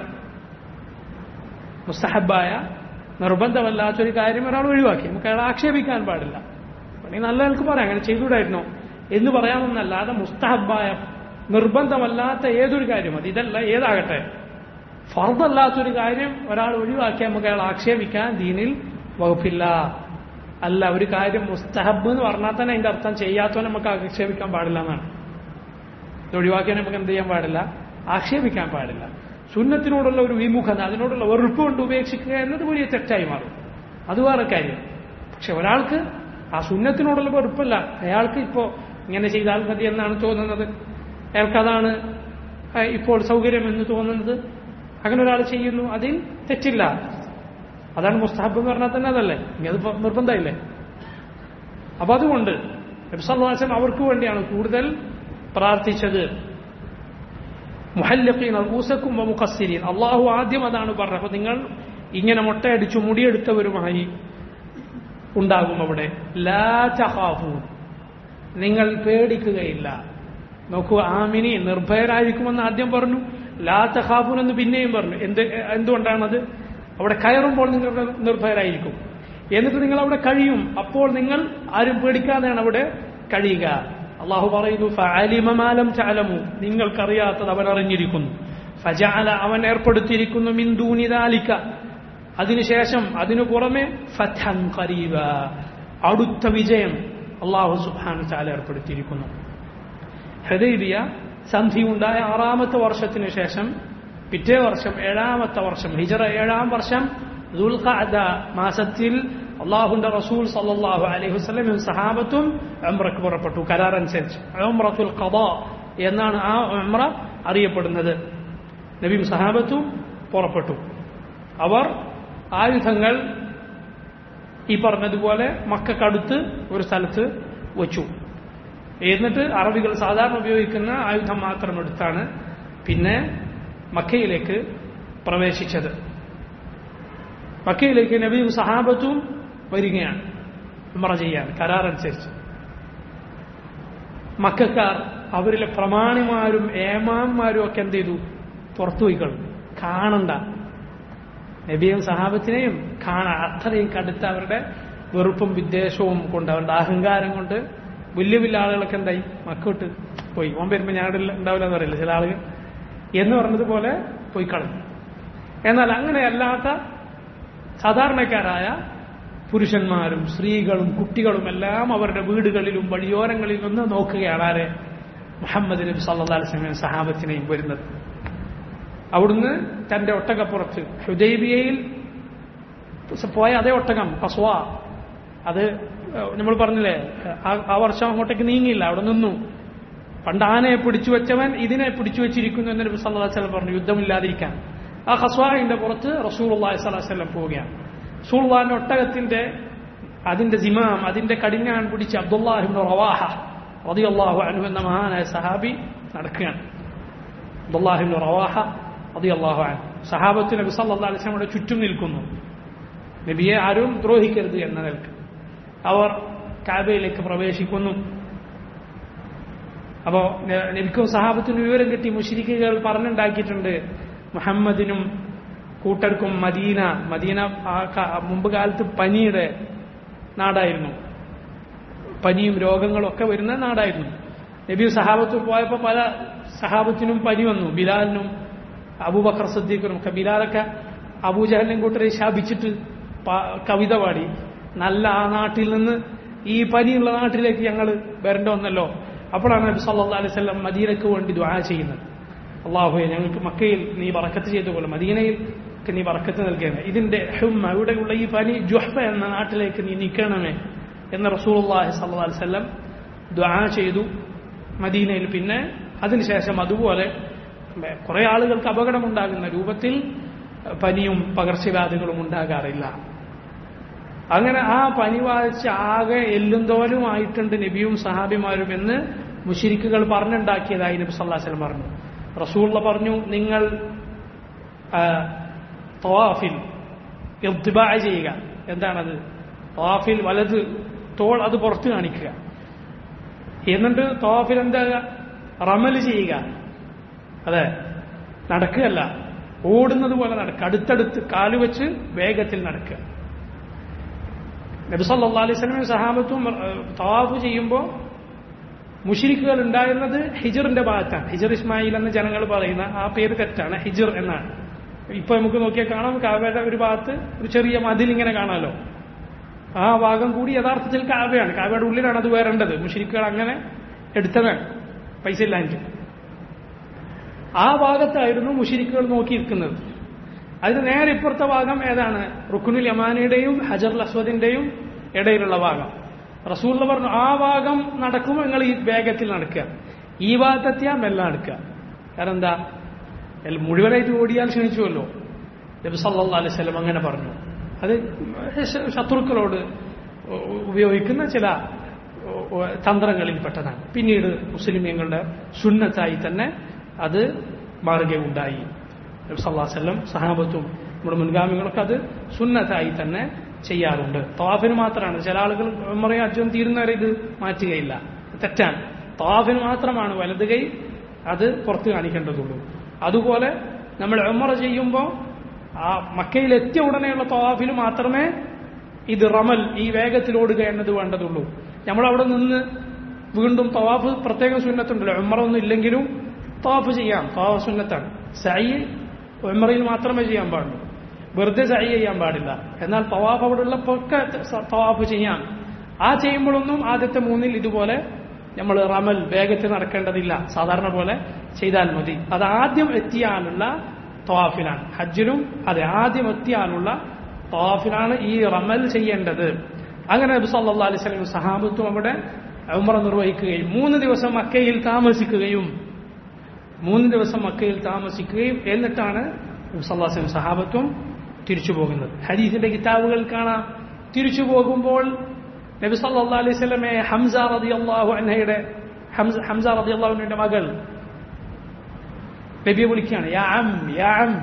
മുസ്തഹബായ നിർബന്ധമല്ലാത്തൊരു കാര്യം ഒരാൾ ഒഴിവാക്കി നമുക്ക് അയാൾ ആക്ഷേപിക്കാൻ പാടില്ല. അല്ലെങ്കിൽ നല്ല ആൾക്ക് പറയാം അങ്ങനെ ചെയ്തുകൂടായിരുന്നോ എന്ന് പറയാമെന്നല്ലാതെ മുസ്തഹബായ നിർബന്ധമല്ലാത്ത ഏതൊരു കാര്യം, അത് ഇതല്ല ഏതാകട്ടെ, ഫർദല്ലാത്തൊരു കാര്യം ഒരാൾ ഒഴിവാക്കി നമുക്ക് അയാൾ ആക്ഷേപിക്കാൻ ദീനിൽ വകുപ്പില്ല. അല്ല, ഒരു കാര്യം മുസ്തഹബ് എന്ന് പറഞ്ഞാൽ തന്നെ അതിന്റെ അർത്ഥം ചെയ്യാത്തവനെ നമുക്ക് ആക്ഷേപിക്കാൻ പാടില്ല എന്നാണ്. ഇത് ഒഴിവാക്കിയാൽ നമുക്ക് എന്ത് ചെയ്യാൻ പാടില്ല? ആക്ഷേപിക്കാൻ പാടില്ല. സുന്നത്തിനോടുള്ള ഒരു വിമുഖത, അതിനോടുള്ള വെറുപ്പ് കൊണ്ട് ഉപേക്ഷിക്കുക എന്നത് വലിയ തെറ്റായി മാറും. അത് വേറെ കാര്യം. പക്ഷെ ഒരാൾക്ക് ആ സുന്നത്തിനോടുള്ള വെറുപ്പല്ല, അയാൾക്ക് ഇപ്പോൾ ഇങ്ങനെ ചെയ്താൽ മതി എന്നാണ് തോന്നുന്നത്, അയാൾക്കതാണ് ഇപ്പോൾ സൗകര്യമെന്ന് തോന്നുന്നത്, അങ്ങനെ ഒരാൾ ചെയ്യുന്നു, അതിൽ തെറ്റില്ല. അതാണ് മുസ്തഹബ് എന്ന് പറഞ്ഞാൽ തന്നെ അതല്ലേ, അത് നിർബന്ധമില്ലേ? അപ്പൊ അതുകൊണ്ട് നബി സല്ലല്ലാഹു അലൈഹി വസല്ലം അവർക്ക് വേണ്ടിയാണ് കൂടുതൽ പ്രാർത്ഥിച്ചത്. മുഹല്ലിഖീന റൂസക്കും വമുഖസ്സിരീൻ, അള്ളാഹു ആദ്യം അതാണ് പറഞ്ഞത്. അപ്പൊ നിങ്ങൾ ഇങ്ങനെ മൊട്ടയടിച്ചു മുടിയെടുത്തവരുമായി ഉണ്ടാകും അവിടെ. ലാ തഖാഫൂൻ, നിങ്ങൾ പേടിക്കുകയില്ല. നോക്കൂ, ആമിനി നിർഭയരായിരിക്കുമെന്ന് ആദ്യം പറഞ്ഞു, ലാ തഖാഫൂൻ എന്ന് പിന്നെയും പറഞ്ഞു. എന്തുകൊണ്ടാണത്? അവിടെ കയറുമ്പോൾ നിങ്ങൾ നിർഭയരായിരിക്കും, എന്നിട്ട് നിങ്ങൾ അവിടെ കഴിയും, അപ്പോൾ നിങ്ങൾ ആരും പേടിക്കാതെയാണ് അവിടെ കഴിയുക. അള്ളാഹു പറയുന്നു, ഫഅലിമ മാ ലം തഅലമു, നിങ്ങൾക്കറിയാത്തത് അവൻ അറിഞ്ഞിരിക്കുന്നു. ഫജഅല, അവൻ ഏർപ്പെടുത്തിയിരിക്കുന്നു, മിൻ ദൂനി ദാലിക, അതിനുശേഷം അതിനു പുറമെ ഫതൻ ഖരീബ, അടുത്ത വിജയം അള്ളാഹു സുബ്ഹാനഹു വതആല ഏർപ്പെടുത്തിയിരിക്കുന്നു. ഹുദൈബിയ സന്ധി ഉണ്ടായ 6ാമത്തെ വർഷത്തിനു ശേഷം പിറ്റേ വർഷം 7ാമത്തെ വർഷം ഹിജ്റ 7ാം വർഷം ദുൽഖഅദ മാസത്തിൽ അള്ളാഹുവിന്റെ റസൂൽ സല്ലല്ലാഹു അലൈഹി വസല്ലം സഹാബത്തും ഉംറക്ക് പുറപ്പെട്ടു. കരാറനുസരിച്ച് ഉംറത്തുൽ ഖദാ എന്നാണ് ആ ഉംറ അറിയപ്പെടുന്നത്. നബിയും സഹാബത്തും പുറപ്പെട്ടു. അവർ ആയുധങ്ങൾ ഈ പറഞ്ഞതുപോലെ മക്കക്കടുത്ത് ഒരു സ്ഥലത്ത് വച്ചു. എന്നിട്ട് അറബികൾ സാധാരണ ഉപയോഗിക്കുന്ന ആയുധം മാത്രം എടുത്താണ് പിന്നെ മക്കയിലേക്ക് പ്രവേശിച്ചത്. മക്കയിലേക്ക് നബിയും സഹാബത്തും വരികയാണ് ഉംറ ചെയ്യാൻ കരാറനുസരിച്ച്. മക്കക്കാർ അവരിലെ പ്രമാണിമാരും ഏമാന്മാരും ഒക്കെ എന്ത് ചെയ്തു? പുറത്തുപോയി കളഞ്ഞു. കാണണ്ട, നബിയും സഹാബത്തിനെയും കാണാൻ അത്രയും കടുത്ത അവരുടെ വെറുപ്പും വിദ്വേഷവും കൊണ്ട്, അവരുടെ അഹങ്കാരം കൊണ്ട് വലിയ വലിയ ആളുകളൊക്കെ എന്തായി? മക്കോട്ട് പോയി. ഓൻ വരുമ്പോൾ ഞാൻ ഉണ്ടാവില്ല എന്ന് പറയില്ല ചില ആളുകൾ, എന്ന് പറഞ്ഞതുപോലെ പോയി കളഞ്ഞു. എന്നാൽ അങ്ങനെയല്ലാത്ത സാധാരണക്കാരായ പുരുഷന്മാരും സ്ത്രീകളും കുട്ടികളും എല്ലാം അവരുടെ വീടുകളിലും വഴിയോരങ്ങളിൽ നിന്ന് നോക്കുകയാണ് ആരെ? മുഹമ്മദ് നബി സല്ലല്ലാഹു അലൈഹി വസല്ലം സഹാബത്തിനെയും വരുന്നത്. അവിടുന്ന് തന്റെ ഒട്ടകപ്പുറത്ത് ഹുദൈബിയയിൽ പോയ അതേ ഒട്ടകം ഖസ്വ, അത് നമ്മൾ പറഞ്ഞില്ലേ, ആ വർഷം അങ്ങോട്ടേക്ക് നീങ്ങിയില്ല, അവിടെ നിന്നു. പണ്ട് ആനയെ പിടിച്ചു വെച്ചവൻ ഇതിനെ പിടിച്ചു വെച്ചിരിക്കുന്നു എന്ന് നബി സല്ലല്ലാഹു അലൈഹി വസല്ലം പറഞ്ഞു, യുദ്ധമില്ലാതിരിക്കാൻ. ആ ഖസ്വാഇന്റെ പുറത്ത് റസൂലുള്ളാഹി സ്വല്ലല്ലാഹു അലൈഹി വസല്ലം പോവുകയാണ്. റസൂലുള്ളാഹിന്റെ ഒട്ടകത്തിന്റെ അതിന്റെ സിമാം, അതിന്റെ കടിഞ്ഞാൻ പിടിച്ച് അബ്ദുല്ലാഹി ഇബ്നു റവാഹ റളിയല്ലാഹു അൻഹു എന്ന മഹാനായ സഹാബി നടക്കുകയാണ്. അബ്ദുല്ലാഹി ഇബ്നു റവാഹ റളിയല്ലാഹു അൻഹു സഹാബത്ത് നബി സല്ലല്ലാഹു അലൈഹി വസല്ലമയുടെ ചുറ്റും നിൽക്കുന്നു. നബിയെ ആരും ദ്രോഹിക്കരുത് എന്ന നിലക്ക് അവർ കഅബയിലേക്ക് പ്രവേശിക്കുന്നു. അപ്പോ നബിക്കും സഹാബത്തിനും വിവരം കിട്ടി, മുശ്രിക്കുകൾ പറഞ്ഞുണ്ടാക്കിയിട്ടുണ്ട് മുഹമ്മദിനും കൂട്ടർക്കും മദീന മുമ്പ് കാലത്ത് പനിയുടെ നാടായിരുന്നു, പനിയും രോഗങ്ങളും ഒക്കെ വരുന്ന നാടായിരുന്നു. നബി സഹാബത്തും പോയപ്പോൾ പല സഹാബത്തിനും പനി വന്നു. ബിലാലിനും അബൂബക്കർ സിദ്ദീഖിനും ഒക്കെ. ബിലാലൊക്കെ അബൂജഹലിനും കൂട്ടരെ ശാപിച്ചിട്ട് കവിത പാടി, നല്ല ആ നാട്ടിൽ നിന്ന് ഈ പനിയുള്ള നാട്ടിലേക്ക് ഞങ്ങൾ വരേണ്ട വന്നല്ലോ. അപ്പോഴാണ് നബി സല്ലല്ലാഹു അലൈഹി വസല്ലം മദീനയ്ക്ക് വേണ്ടി ദുആ ചെയ്യുന്നത്. അല്ലാഹുവേ, ഞങ്ങൾക്ക് മക്കയിൽ നീ ബറക്കത്ത് ചെയ്തുപോലെ മദീനയിൽ നീ ബറക്കത്ത് നൽകണമേ, ഇതിന്റെ ഹുമ്മ ഇവിടെയുള്ള ഈ പനി ജുഹ്ഫ എന്ന നാട്ടിലേക്ക് നീ നീക്കണമേ എന്ന് റസൂലുള്ളാഹി സ്വല്ലല്ലാഹു അലൈഹി വസല്ലം ദുആ ചെയ്തു മദീനയിൽ. പിന്നെ അതിനുശേഷം അതുപോലെ കുറെ ആളുകൾക്ക് അപകടമുണ്ടാകുന്ന രൂപത്തിൽ പനിയും പകർച്ചവ്യാധികളും ഉണ്ടാകാറില്ല. അങ്ങനെ ആ പനി ബാധിച്ച് ആകെ എല്ലും തോലുമായിട്ടുണ്ട് നബിയും സഹാബിമാരും എന്ന് മുശ്രിക്കുകൾ പറഞ്ഞുണ്ടാക്കിയതായി നബി സല്ലല്ലാഹു അലൈഹി വസല്ലം പറഞ്ഞു. റസൂലുള്ള പറഞ്ഞു, നിങ്ങൾ തവാഫിൽ ഇർത്തിബാ ചെയ്യുക. എന്താണത്? തവാഫിൽ വലത് തോൾ അത് പുറത്ത് കാണിക്കുക. എന്നിട്ട് തവാഫിൽ എന്താ? റമൽ ചെയ്യുക. അതെ, നടക്കുകയല്ല, ഓടുന്നത് പോലെ നടക്കുക. അടുത്തടുത്ത് കാലുവെച്ച് വേഗത്തിൽ നടക്കുക. നബി സല്ലല്ലാഹു അലൈഹി വസല്ലം സഹാബത്തും തവാഫ് ചെയ്യുമ്പോൾ മുശ്രിക്കുകൾ ഉണ്ടായിരുന്നത് ഹിജറിന്റെ ഭാഗത്താണ്. ഹിജർ ഇസ്മായിൽ എന്ന ജനങ്ങൾ പറയുന്ന ആ പേര് തെറ്റാണ്, ഹിജർ എന്നാണ്. ഇപ്പൊ നമുക്ക് നോക്കിയാൽ കാണാം, കാബയുടെ ഒരു ഭാഗത്ത് ഒരു ചെറിയ മതിൽ ഇങ്ങനെ കാണാമല്ലോ. ആ ഭാഗം കൂടി യഥാർത്ഥത്തിൽ കാബയാണ്. കാബയുടെ ഉള്ളിലാണ് അത് വരേണ്ടത്. മുശ്രിക്കുകൾ അങ്ങനെ എടുത്തതാണ്, പൈസ ഇല്ലാഞ്ഞിട്ട്. ആ ഭാഗത്തായിരുന്നു മുശ്രിക്കുകൾ നോക്കിയിരിക്കുന്നത്. അതിന് നേരെ ഇപ്പുറത്തെ ഭാഗം ഏതാണ്? റുക്നുൽ യമാനിയുടെയും ഹജറുൽ അസ്വദിന്റെയും ഇടയിലുള്ള ഭാഗം. റസൂലുള്ള പറഞ്ഞു, ആ ഭാഗം നടക്കുമ്പോൾ നിങ്ങൾ ഈ വേഗത്തിൽ നടക്കുക, ഈ ഭാഗത്തെത്തിയാൽ മെല്ലെ നടക്കുക. കാരണം എന്താ? മുഴുവനായിട്ട് ഓടിയാൽ ക്ഷണിച്ചുവല്ലോ. നബി സല്ലല്ലാഹു അലൈഹി വസല്ലം അങ്ങനെ പറഞ്ഞു. അത് ശത്രുക്കളോട് ഉപയോഗിക്കുന്ന ചില തന്ത്രങ്ങളിൽപ്പെട്ടതാണ്. പിന്നീട് മുസ്ലിമീങ്ങളുടെ സുന്നത്തായി തന്നെ അത് മാറുകയുണ്ടായി. നബി സല്ലല്ലാഹു അലൈഹി വസല്ലം സഹാബത്തും നമ്മുടെ മുൻഗാമികളൊക്കെ അത് സുന്നത്തായി തന്നെ ചെയ്യാറുണ്ട്. തവാഫിന് മാത്രമാണ്. ചില ആളുകൾ ഉംറയും ഹജ്ജും തീരുന്നവരെ ഇത് മാറ്റുകയില്ല. തെറ്റാണ്. തവാഫിന് മാത്രമാണ് വലത് കൈ അത് പുറത്ത് കാണിക്കേണ്ടതുള്ളൂ. അതുപോലെ നമ്മൾ ഉംറ ചെയ്യുമ്പോൾ ആ മക്കയിലെത്തിയ ഉടനെയുള്ള തവാഫിൽ മാത്രമേ ഇത് റമൽ, ഈ വേഗത്തിൽ ഓടുക എന്നത് വേണ്ടതുള്ളൂ. നമ്മളവിടെ നിന്ന് വീണ്ടും തവാഫ് പ്രത്യേകം സുന്നത്തുണ്ടല്ലോ. ഉംറ ഒന്നും ഇല്ലെങ്കിലും തവാഫ് ചെയ്യാം. തവാഫ് സുന്നത്താണ്. സഅയ് ഉംറയിൽ മാത്രമേ ചെയ്യാൻ പാടുള്ളൂ. വെറുതെ സഅയ് ചെയ്യാൻ പാടില്ല. എന്നാൽ തവാഫ് അവിടെ ഉള്ളപ്പോഴൊക്കെ തവാഫ് ചെയ്യാം. ആ ചെയ്യുമ്പോഴൊന്നും ആദ്യത്തെ 3 ഇതുപോലെ നമ്മൾ റമൽ വേഗത്തിൽ നടക്കേണ്ടതില്ല. സാധാരണ പോലെ ചെയ്താൽ മതി. അത് ആദ്യം എത്തിയാലുള്ള തവാഫിലാണ്. ഹജ്ജിലും അതെ, ആദ്യം എത്തിയാലുള്ള തവാഫിലാണ് ഈ റമൽ ചെയ്യേണ്ടത്. അങ്ങനെ നബി സല്ലല്ലാഹു അലൈഹി വസല്ലം സഹാബത്തും അവിടെ ഉംറ നിർവഹിക്കുകയും 3 ദിവസം മക്കയിൽ താമസിക്കുകയും എന്നിട്ടാണ് നബി സല്ലല്ലാഹു അലൈഹി വസല്ലം സഹാബത്തും തിരിച്ചു പോകുന്നത്. ഹദീസിന്റെ കിതാബുകൾ കാണാം. തിരിച്ചു പോകുമ്പോൾ നബി സല്ലല്ലാഹു അലൈഹി വസല്ലമയെ ഹംസ റളിയല്ലാഹു അൻഹയുടെ മകൾ നബിയെ വിളിക്കുകയാണ്. യാ അം യാ അം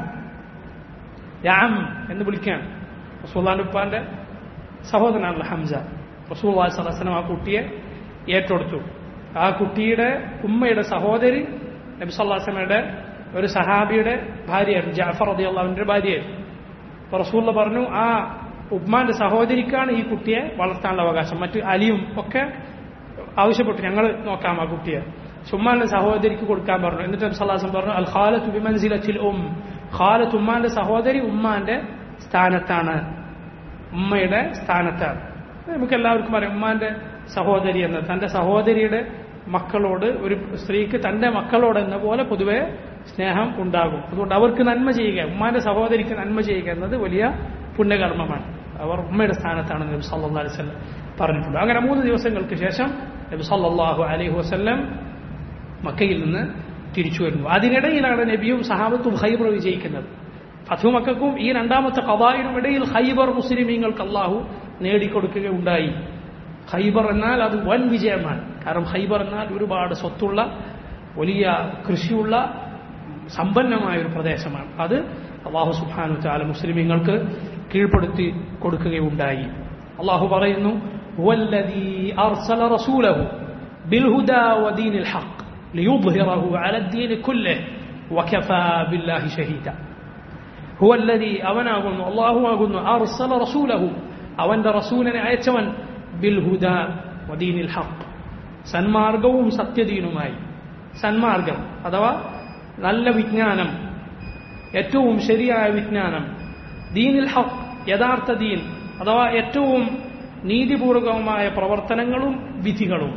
യാ അം എന്ന് വിളിക്കുകയാണ്. റസൂലുള്ളാഹിന്റെ ഉപ്പാന്റെ സഹോദരനാണല്ലോ ഹംസ. റസൂലുള്ളാഹി സ്വല്ലല്ലാഹു അലൈഹി വസല്ലം ആ കുട്ടിയെ ഏറ്റെടുത്തു. ആ കുട്ടിയുടെ ഉമ്മയുടെ സഹോദരി നബി സല്ലല്ലാഹു അലൈഹി വസല്ലമയുടെ ഒരു സഹാബിയുടെ ഭാര്യയായിരുന്നു. ജഅഫർ റളിയല്ലാഹു അൻഹുവിന്റെ ഭാര്യയായിരുന്നു. അപ്പോൾ റസൂലുള്ളാഹി പറഞ്ഞു, ആ ഉമ്മാന്റെ സഹോദരിക്കാണ് ഈ കുട്ടിയെ വളർത്താനുള്ള അവകാശം. മറ്റ് അലിയും ഒക്കെ ആവശ്യപ്പെട്ടു, ഞങ്ങൾ നോക്കാം ആ കുട്ടിയെ. ഉമ്മാന്റെ സഹോദരിക്ക് കൊടുക്കാൻ പറഞ്ഞു. എന്നിട്ട് നബി സല്ലല്ലാഹു അലൈഹി വസല്ലം പറഞ്ഞു, അൽ ഖാലത്തു ബിമൻസിലത്തിൽ ഖാലത്ത് ഉമ്മാന്റെ സഹോദരി ഉമ്മാന്റെ സ്ഥാനത്താണ്, ഉമ്മയുടെ സ്ഥാനത്താണ്. നമുക്ക് എല്ലാവർക്കും അറിയാം ഉമ്മാന്റെ സഹോദരി എന്ന്. തന്റെ സഹോദരിയുടെ മക്കളോട്, ഒരു സ്ത്രീക്ക് തന്റെ മക്കളോട് എന്ന പോലെ പൊതുവെ സ്നേഹം ഉണ്ടാകും. അതുകൊണ്ട് അവർക്ക് നന്മ ചെയ്യുക, ഉമ്മാന്റെ സഹോദരിക്ക് നന്മ ചെയ്യുക എന്നത് വലിയ പുണ്യകർമ്മമാണ്. അവർ ഉമ്മയുടെ സ്ഥാനത്താണ് നബി സല്ലല്ലാഹു അലൈഹി വസല്ലം പറഞ്ഞിട്ടുണ്ട്. അങ്ങനെ 3 ദിവസങ്ങൾക്ക് ശേഷം നബി സല്ലല്ലാഹു അലൈഹി വസല്ലം മക്കയിൽ നിന്ന് തിരിച്ചു വരുന്നു. അതിനിടയിലാണ് നബിയും സഹാബത്തും ഖൈബർ വിജയിക്കുന്നത്. ഫത്ഹു മക്കക്കും ഈ രണ്ടാമത്തെ ഖദാഇനും ഇടയിൽ ഖൈബർ മുസ്ലിമീങ്ങൾക്ക് അല്ലാഹു നേടിക്കൊടുക്കുകയുണ്ടായി. ഖൈബർ എന്നാൽ അത് വൻ വിജയമാണ്. കാരണം ഖൈബർ എന്നാൽ ഒരുപാട് സ്വത്തുള്ള, വലിയ കൃഷിയുള്ള, സമ്പന്നമായ ഒരു പ്രദേശമാണ്. അത് അല്ലാഹു സുബ്ഹാനഹു വ തആല മുസ്ലിമീങ്ങൾക്ക് കീഴ്പ്പെടുത്തി കൊടുക്കുകയുണ്ടായി. അല്ലാഹു പറയുന്നു, ഹുവല്ലദീ അർസല റസൂലഹു ബിൽഹുദാ വദീനിൽ ഹഖ് ലിയുദ്ഹിറഹു അലദ്ദീനി കുല്ലിഹി വകഫാ ബില്ലാഹി ഷഹീദ. ഹുവല്ലദീ അവനാകുന്നു, അല്ലാഹു ആകുന്നു, അർസല റസൂലഹു അവന്റെ റസൂലിനെ അയച്ചവൻ, ബിൽഹുദാ വദീനിൽ ഹഖ് സന്മാർഗവും സത്യദീനുമായി. സന്മാർഗം അഥവാ നല്ല വിജ്ഞാനം, ഏറ്റവും ശരിയായ വിജ്ഞാനം, ദീനിൽ ഹഖ് യഥാർത്ഥ ദീൻ അഥവാ ഏറ്റവും നീതിപൂർവകമായ പ്രവർത്തനങ്ങളും വിധികളും.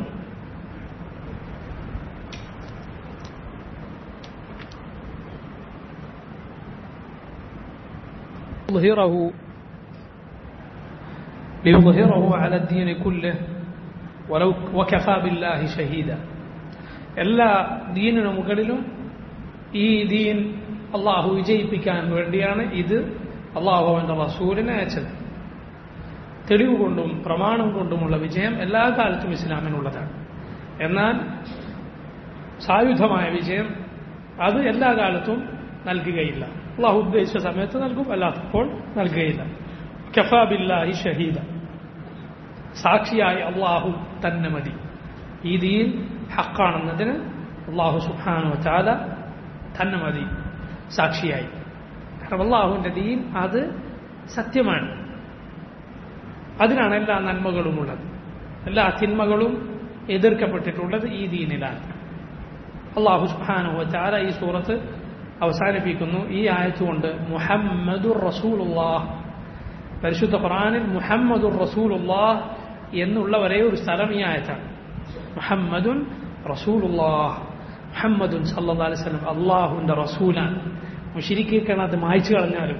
ليظهره على الدين كله ولو وكفى بالله شهيدا. എല്ലാ ദീനിനും മുകളിലും ഈ ദീൻ അള്ളാഹു വിജയിപ്പിക്കാൻ വേണ്ടിയാണ് ഇത് അള്ളാഹു അവന്റെ റസൂലിനെ അയച്ചത്. തെളിവ് കൊണ്ടും പ്രമാണം കൊണ്ടുമുള്ള വിജയം എല്ലാ കാലത്തും ഇസ്ലാമിനുള്ളതാണ്. എന്നാൽ സായുധമായ വിജയം അത് എല്ലാ കാലത്തും നൽകുകയില്ല. അള്ളാഹു ഉദ്ദേശിച്ച സമയത്ത് നൽകും, അല്ലാത്തപ്പോൾ നൽകുകയില്ല. കഫാ ബില്ലാഹി ഷഹീദ സാക്ഷിയായി അള്ളാഹു തന്നെ മതി. ഈ ദീൻ ഹക്കാണെന്നതിന് അള്ളാഹു സുബ്ഹാനഹു വ തആല തന്നെ മതി സാക്ഷിയായി. കാരണം അള്ളാഹുവിന്റെ ദീൻ അത് സത്യമാണ്. അതിനാണ് എല്ലാ നന്മകളും ഉള്ളത്. എല്ലാ തിന്മകളും എതിർക്കപ്പെട്ടിട്ടുള്ളത് ഈ ദീനിലാണ്. അള്ളാഹു സുബ്ഹാനഹു വ തആല ഈ സൂറത്ത് അവസാനിപ്പിക്കുന്നു ഈ ആയത്തുകൊണ്ട്, മുഹമ്മദുർ റസൂലുള്ളാഹ്. പരിശുദ്ധ ഖുർആനിൽ മുഹമ്മദുർ റസൂലുള്ളാഹ് എന്നുള്ള ഒരേ ഒരു സ്ഥലം ഈ ആയത്താണ്. മുഹമ്മദുൻ റസൂലുള്ളാഹ്, മുഹമ്മദുൻ സല്ലല്ലാഹു അലൈഹി വസല്ലം അള്ളാഹുവിന്റെ റസൂലാണ്. മുശ്രിക്കുകൾ അത് മായ്ച്ചു കളഞ്ഞാലും,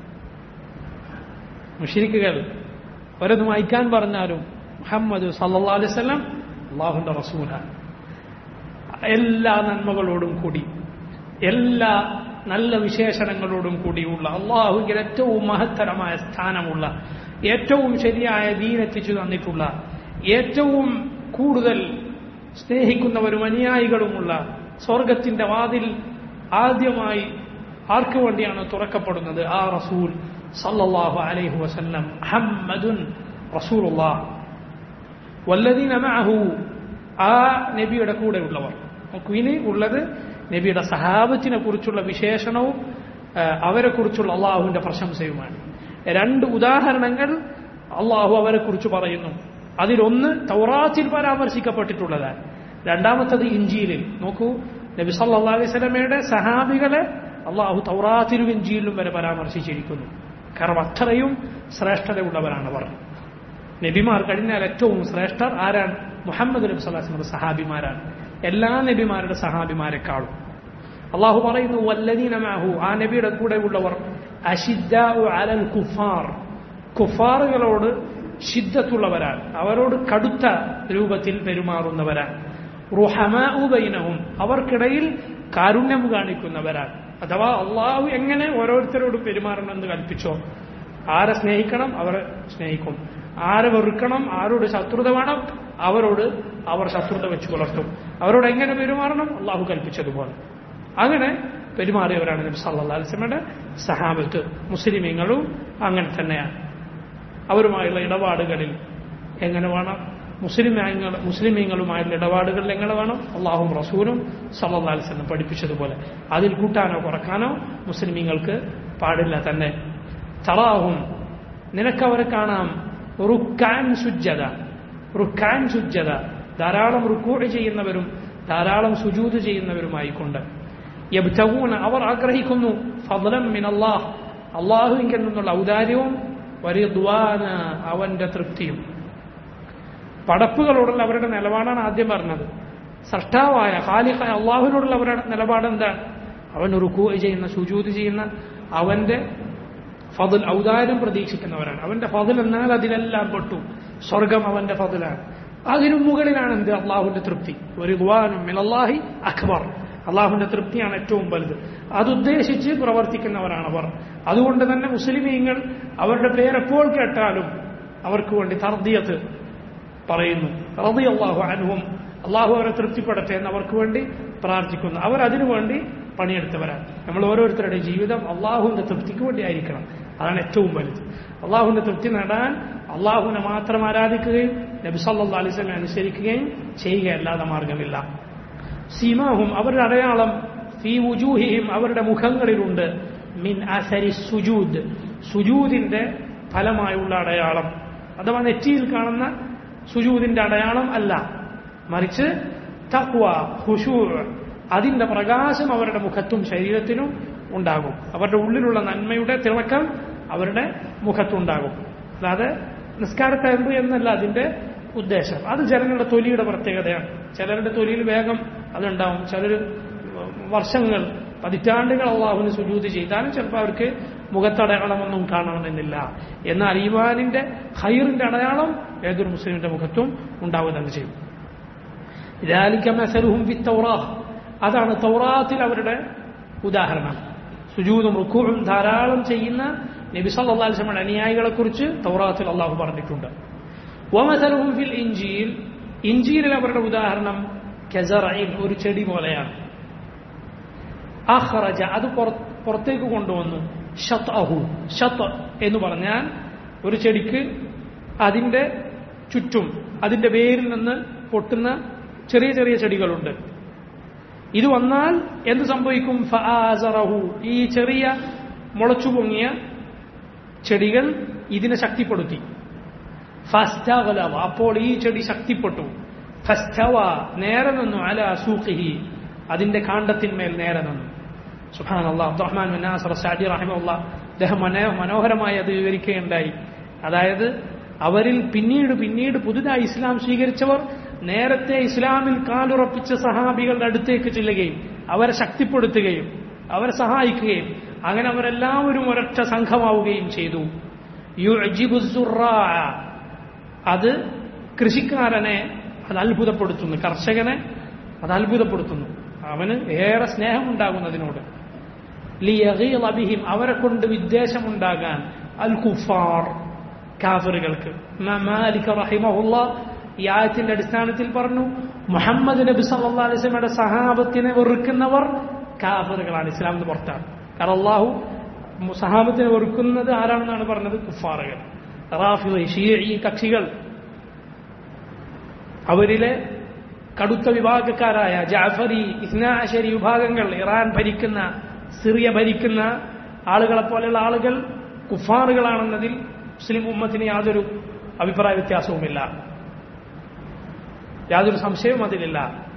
മുശ്രിക്കുകൾ അവരത് മായ്ക്കാൻ പറഞ്ഞാലും മുഹമ്മദ് സല്ലല്ലാഹു അലൈഹി വസല്ലം അള്ളാഹുവിന്റെ റസൂലാണ്. എല്ലാ നന്മകളോടും കൂടി, എല്ലാ നല്ല വിശേഷണങ്ങളോടും കൂടിയുള്ള, അള്ളാഹുവിന്റെ ഏറ്റവും മഹത്തരമായ സ്ഥാനമുള്ള, ഏറ്റവും ശരിയായ ദീനെത്തിച്ചു തന്നിട്ടുള്ള, ഏറ്റവും കൂടുതൽ സ്നേഹിക്കുന്നവരും അനുയായികളുമുള്ള സ്വർഗത്തിന്റെ വാതിൽ ആദ്യമായി ആർക്കു വേണ്ടിയാണ് തുറക്കപ്പെടുന്നത്? ആ റസൂൽ സല്ലല്ലാഹു അലൈഹി വസല്ലം മുഹമ്മദുൻ റസൂലുള്ളാഹ് വല്ലദീന മഅഹു, ആ നബിയുടെ കൂടെയുള്ളവർ. ഇനി ഉള്ളത് നബിയുടെ സഹാബത്തിനെ കുറിച്ചുള്ള വിശേഷണവും അവരെ കുറിച്ചുള്ള അള്ളാഹുവിന്റെ പ്രശംസയുമാണ്. രണ്ട് ഉദാഹരണങ്ങൾ അള്ളാഹു അവരെ കുറിച്ച് പറയുന്നു. അതിലൊന്ന് തൗറാത്തിൽ പരാമർശിക്കപ്പെട്ടിട്ടുള്ളതാണ്, രണ്ടാമത്തത് ഇഞ്ചീലിൽ. നോക്കൂ, നബി സല്ലല്ലാഹു അലൈഹി വസല്ലമയുടെ സഹാബികളെ അള്ളാഹു തൗറാത്തിലും ഇഞ്ചീലിലും വരെ പരാമർശിച്ചിരിക്കുന്നു. കാരണം അത്രയും ശ്രേഷ്ഠതയുള്ളവരാണ് അവർ. നബിമാർ കഴിഞ്ഞാൽ ഏറ്റവും ശ്രേഷ്ഠർ ആരാണ്? മുഹമ്മദ് നബി സല്ലല്ലാഹു അലൈഹി വസല്ലം സഹാബിമാരാണ്, എല്ലാ നബിമാരുടെ സഹാബിമാരെക്കാളും. അള്ളാഹു പറയുന്നു വല്ലദീന മഅഹു, ആ നബിയുടെ കൂടെ ഉള്ളവർ അശിദ്ദാഉ അലൽ കുഫാർ, കുഫാറുകളോട് ശിദ്ദത്തുള്ളവരാണ്, അവരോട് കടുത്ത രൂപത്തിൽ പെരുമാറുന്നവരാണ്. റുഹമാഉ ബൈനഹും, അവർക്കിടയിൽ കാരുണ്യം കാണിക്കുന്നവരാണ്. അഥവാ അള്ളാഹു എങ്ങനെ ഓരോരുത്തരോട് പെരുമാറണമെന്ന് കൽപ്പിച്ചോ, ആരെ സ്നേഹിക്കണം അവരെ സ്നേഹിക്കും, ആരെ വെറുക്കണം, ആരോട് ശത്രുത വേണം അവരോട് അവർ ശത്രുത വെച്ച് പുലർത്തും, അവരോട് എങ്ങനെ പെരുമാറണം അള്ളാഹു കൽപ്പിച്ചതുപോലെ അങ്ങനെ പെരുമാറിയവരാണ് നബി സല്ലല്ലാഹു അലൈഹി വസല്ലമയുടെ സഹാബത്ത്. മുസ്ലിമീങ്ങളും അങ്ങനെ തന്നെയാണ്. അവരുമായുള്ള ഇടപാടുകളിൽ എങ്ങനെ വേണം? മുസ്ലിമീങ്ങളുമായുള്ള ഇടപാടുകളിൽ എങ്ങനെ വേണം? അള്ളാഹും റസൂലും സല്ലല്ലാഹു അലൈഹി വസല്ലം പഠിപ്പിച്ചതുപോലെ. അതിൽ കൂട്ടാനോ കുറക്കാനോ മുസ്ലിമീങ്ങൾക്ക് പാടില്ല തന്നെ. തറാഹും, നിനക്കവരെ കാണാം, റുക്കാൻ സുജ്ജദ, റുക്കാൻ സുജ്ജദ, ധാരാളം റുക്കൂഅ് ചെയ്യുന്നവരും ധാരാളം സുജൂദ് ചെയ്യുന്നവരുമായിക്കൊണ്ട്. യബ്തഗൂന, അവർ ആഗ്രഹിക്കുന്നു, ഫദ്ലൻ മിനല്ലാഹ്, അള്ളാഹുവിങ്കിൽ നിന്നുള്ള ഔദാര്യവും വറിദ്വാന, അവന്റെ തൃപ്തിയും. പടപ്പുകളോടുള്ള അവരുടെ നിലപാടാണ് ആദ്യം പറഞ്ഞത്. സൃഷ്ടാവായ ഖാലിഖായ അള്ളാഹുവിനോടുള്ള അവരുടെ നിലപാട് എന്താണ്? അവൻ റുക്കൂഅ് ചെയ്യുന്ന, സുജൂദ് ചെയ്യുന്ന, അവന്റെ ഫദ്ൽ ഔദാര്യം പ്രതീക്ഷിക്കുന്നവരാണ്. അവന്റെ ഫദ്ൽ എന്നാൽ അതിലെല്ലാം പെട്ടു. സ്വർഗം അവന്റെ ഫദ്ലാണ്. അതിനു മുകളിലാണ് എന്ത്? അള്ളാഹുവിന്റെ തൃപ്തി. വറിദ്വാനും മിനല്ലാഹി അക്ബർ, അള്ളാഹുവിന്റെ തൃപ്തിയാണ് ഏറ്റവും വലുത്. അതുദ്ദേശിച്ച് പ്രവർത്തിക്കുന്നവരാണ് അവർ. അതുകൊണ്ട് തന്നെ മുസ്ലിമീങ്ങൾ അവരുടെ പേരെപ്പോൾ കേട്ടാലും അവർക്ക് വേണ്ടി തർദിയത്ത് പറയുന്നു. റളിയല്ലാഹു അൻഹും, അള്ളാഹു അവരെ തൃപ്തിപ്പെടട്ടെ എന്ന് അവർക്ക് വേണ്ടി പ്രാർത്ഥിക്കുന്നു. അവർ അതിനു വേണ്ടി പണിയെടുത്തവരാണ്. നമ്മൾ ഓരോരുത്തരുടെ ജീവിതം അള്ളാഹുവിന്റെ തൃപ്തിക്ക് വേണ്ടി ആയിരിക്കണം. അതാണ് ഏറ്റവും വലുത്. അള്ളാഹുവിന്റെ തൃപ്തി നേടാൻ അള്ളാഹുവിനെ മാത്രം ആരാധിക്കുകയും നബി സല്ലല്ലാഹു അലൈഹി വസല്ലം അനുസരിക്കുകയും ചെയ്യുകയല്ലാതെ മാർഗമില്ല. സീമാഹും, അവരുടെ അടയാളം, ഫീ വുജൂഹിഹിം, അവരുടെ മുഖങ്ങളിലുണ്ട്, മിൻ അസരി സുജൂദ്, സുജൂദിന്റെ ഫലമായുള്ള അടയാളം. അഥവാ നെറ്റിയിൽ കാണുന്ന സുജൂദിന്റെ അടയാളം അല്ല, മറിച്ച് തഖ്വ, ഖുശൂ', അതിന്റെ പ്രകാശം അവരുടെ മുഖത്തും ശരീരത്തിനും ഉണ്ടാകും. അവരുടെ ഉള്ളിലുള്ള നന്മയുടെ തിളക്കം അവരുടെ മുഖത്തുണ്ടാകും. അല്ലാതെ നിസ്കാരത്തയമ്പ് എന്നല്ല അതിന്റെ ഉദ്ദേശം. അത് ജനങ്ങളുടെ തൊലിയുടെ പ്രത്യേകതയാണ്. ചിലരുടെ തൊലിയിൽ വേഗം അതുണ്ടാവും, ചിലർ വർഷങ്ങൾ പതിറ്റാണ്ടുകൾ അള്ളാഹുവിന് സുജൂദ് ചെയ്താലും ചിലപ്പോൾ അവർക്ക് മുഖത്തടയാളമൊന്നും കാണണമെന്നില്ല. എന്നാൽ ഈമാനിന്റെ ഖൈറിന്റെ അടയാളം ഏതൊരു മുസ്ലിമിന്റെ മുഖത്തും ഉണ്ടാവുക തന്നെ ചെയ്യും. ذلك مثلهم في التوراة, അതാണ് തൗറാത്തിൽ അവരുടെ ഉദാഹരണം. സുജൂദും റുക്കൂഉം ധാരാളം ചെയ്യുന്ന നബി സല്ലല്ലാഹു അലൈഹി വസല്ലം അനുയായികളെ കുറിച്ച് തൗറാത്തിൽ അള്ളാഹു പറഞ്ഞിട്ടുണ്ട്. വമസലുഹും ഫിൽ ഇൻജീൽ, ഇൻജീലിൽ അവരുടെ ഉദാഹരണം കസറഇൻ, ഒരു ചെടി പോലെയാണ്. അഖ്റജ, അത് പുറത്തേക്ക് കൊണ്ടുവന്നു. ഷത്അഹു, ഷത്ത് എന്ന് പറഞ്ഞാൽ ഒരു ചെടിക്ക് അതിന്റെ ചുറ്റും അതിന്റെ വേരിൽ നിന്ന് പൊട്ടുന്ന ചെറിയ ചെറിയ ചെടികളുണ്ട്. ഇത് വന്നാൽ എന്ത് സംഭവിക്കും? ഫആസറഹു, ഈ ചെറിയ മുളച്ചു പൊങ്ങിയ ചെടികൾ ഇതിനെ ശക്തിപ്പെടുത്തി. ഫസ്തഗ്ലബ, അപ്പോൾ ഈ ചെടി ശക്തിപ്പെട്ടു. ഫസ്തവ, നേരെ നിന്നു. അലാ സൂഖിഹി, അതിന്റെ കാണ്ഡത്തിന്മേൽ നേരെ നിന്നു. സുബ്ഹാനല്ലാഹ്. അബ്ദുറഹ്മാൻ ബിൻ നാസർ സഅദി റഹിമഹുല്ലാഹ് അദ്ദേഹം മനോഹരമായി അത് വിവരിക്കുകയുണ്ടായി. അതായത് അവരിൽ പിന്നീട് പുതുതായി ഇസ്ലാം സ്വീകരിച്ചവർ നേരത്തെ ഇസ്ലാമിൽ കാലുറപ്പിച്ച സഹാബികളുടെ അടുത്തേക്ക് ചെല്ലുകയും അവരെ ശക്തിപ്പെടുത്തുകയും അവരെ സഹായിക്കുകയും അങ്ങനെ അവരെല്ലാവരും ഒരൊറ്റ സംഘമാവുകയും ചെയ്തു. യുഅ്ജിബു സുറാഅ, അത് കൃഷിക്കാരനെ അത് അത്ഭുതപ്പെടുത്തുന്നു, കർഷകനെ അത് അത്ഭുതപ്പെടുത്തുന്നു. അവന് ഏറെ സ്നേഹമുണ്ടാകുന്നതിനോട്. ലിയഗീള ബിഹിം, അവരെ കൊണ്ട് വിദ്വേഷമുണ്ടാകാൻ. അൽ കുഫാർ, കാഫിറുകൾക്ക്. മാലിക് റഹിമഹുല്ലാഹ് ഈ ആയത്തിന്റെ അടിസ്ഥാനത്തിൽ പറഞ്ഞു, മുഹമ്മദ് നബി സല്ലല്ലാഹു അലൈഹി വസല്ലമയുടെ സഹാബത്തിനെ വെറുക്കുന്നവർ കാഫിറുകളാണ്, ഇസ്ലാമിന് പുറത്താണ്. കാരണം അല്ലാഹു സഹാബത്തിനെ വെറുക്കുന്നത് ആരാണെന്നാണ് പറഞ്ഞത്? കുഫാറുകൾ, റാഫിദി, ഷിഈ കക്ഷികൾ. അവരിലെ കടുത്ത വിഭാഗക്കാരായ ജാഫരി, ഇസ്നാ അശരി വിഭാഗങ്ങൾ, ഇറാൻ ഭരിക്കുന്ന, സിറിയ ഭരിക്കുന്ന ആളുകളെപ്പോലെയുള്ള ആളുകൾ കുഫാറുകളാണെന്നതിൽ മുസ്ലിം ഉമ്മത്തിന് യാതൊരു അഭിപ്രായ വ്യത്യാസവുമില്ല, യാതൊരു സംശയവും അതിലില്ല.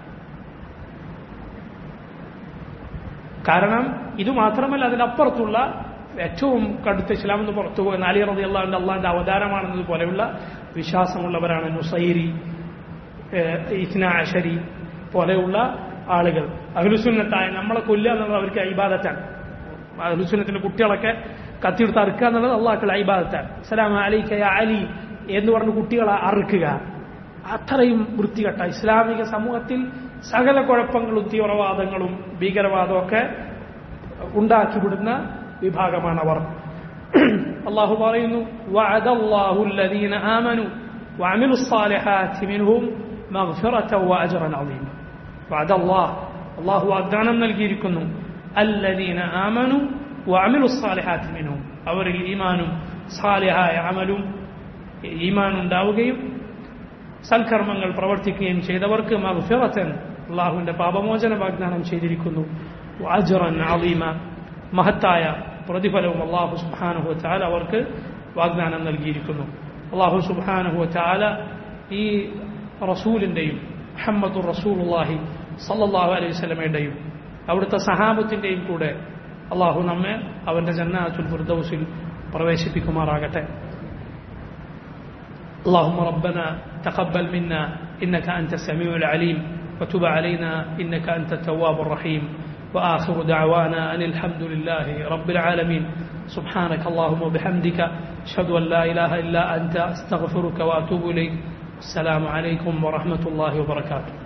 കാരണം ഇതുമാത്രമല്ല, അതിനപ്പുറത്തുള്ള ഏറ്റവും കടുത്ത ഇസ്ലാം എന്ന് പുറത്തു പോകുന്ന അലി റളിയല്ലാഹു അൻഹു അള്ളാഹിന്റെ അവതാരമാണെന്നതുപോലെയുള്ള വിശ്വാസമുള്ളവരാണ് നുസൈരി, ഇസ്നാ അശരി പോലെയുള്ള ആളുകൾ. അഹ്ലുസുന്നത്തായ നമ്മളെ കൊല്ലുക എന്നുള്ളത് അവർക്ക് ഇബാദത്താണ്. അഹ്ലുസുന്നത്തിന്റെ കുട്ടികളൊക്കെ കത്തിയെടുത്ത് അറുക്കുക എന്നുള്ളത് അള്ളാഹുക്കുള്ള ഇബാദത്താണ്. അസ്സലാമു അലൈക യാ അലി എന്ന് പറഞ്ഞ് കുട്ടികളെ അറുക്കുക, അത്രയും വൃത്തികെട്ട ഇസ്ലാമിക സമൂഹത്തിൽ സകല കുഴപ്പങ്ങളും തീവ്രവാദങ്ങളും ഭീകരവാദവും ഒക്കെ ഉണ്ടാക്കിവിടുന്ന വിഭാഗമാണവർ. അള്ളാഹു പറയുന്നു, വഅദല്ലാഹു അല്ലദീന ആമനു വഅമിലുസ് സാലിഹാത്തി മിൻഹും മഗ്ഫിറതൻ വഅജ്റൻ അളീമ. വഅദല്ലാഹ്, അള്ളാഹു വാഗ്ദാനം നൽകിയിരിക്കുന്നു, അല്ലദീന ആമനു വഅമിലുസ് സാലിഹാത്തി മിൻഹും, അവരിൽ ഈമാനും സാലിഹായ അമലും, ഈമാൻ ഉണ്ടാവുകയും സൽക്കർമ്മങ്ങൾ പ്രവർത്തിക്കുകയും ചെയ്തവർക്ക് മഗ്ഫിറതൻ, അള്ളാഹുവിന്റെ പാപമോചന വാഗ്ദാനം ചെയ്തിരിക്കുന്നു, വഅജ്റൻ അളീമ, മഹത്തായ പ്രതിഫലവും അള്ളാഹു സുബ്ഹാനഹു വതആല അവർക്ക് വാഗ്ദാനം നൽകിയിരിക്കുന്നു. അള്ളാഹു സുബ്ഹാനഹു വതആല ഈ റസൂലിന്റെയും മുഹമ്മദുർ റസൂലുള്ളാഹി സ്വല്ലല്ലാഹു അലൈഹി വസല്ലമയുടെയും അവിടുത്തെ സഹാബത്തിന്റെയും കൂടെ അള്ളാഹു നമ്മെ അവന്റെ ജന്നാത്തുൽ ഫിർദൗസിൽ പ്രവേശിപ്പിക്കുമാറാകട്ടെ. اللهم ربنا تقبل منا إنك أنت السميع العليم وتب علينا إنك أنت التواب الرحيم وآخر دعوانا أن الحمد لله رب العالمين. سبحانك اللهم وبحمدك أشهد أن لا إله إلا أنت أستغفرك وأتوب إليك. السلام عليكم ورحمة الله وبركاته.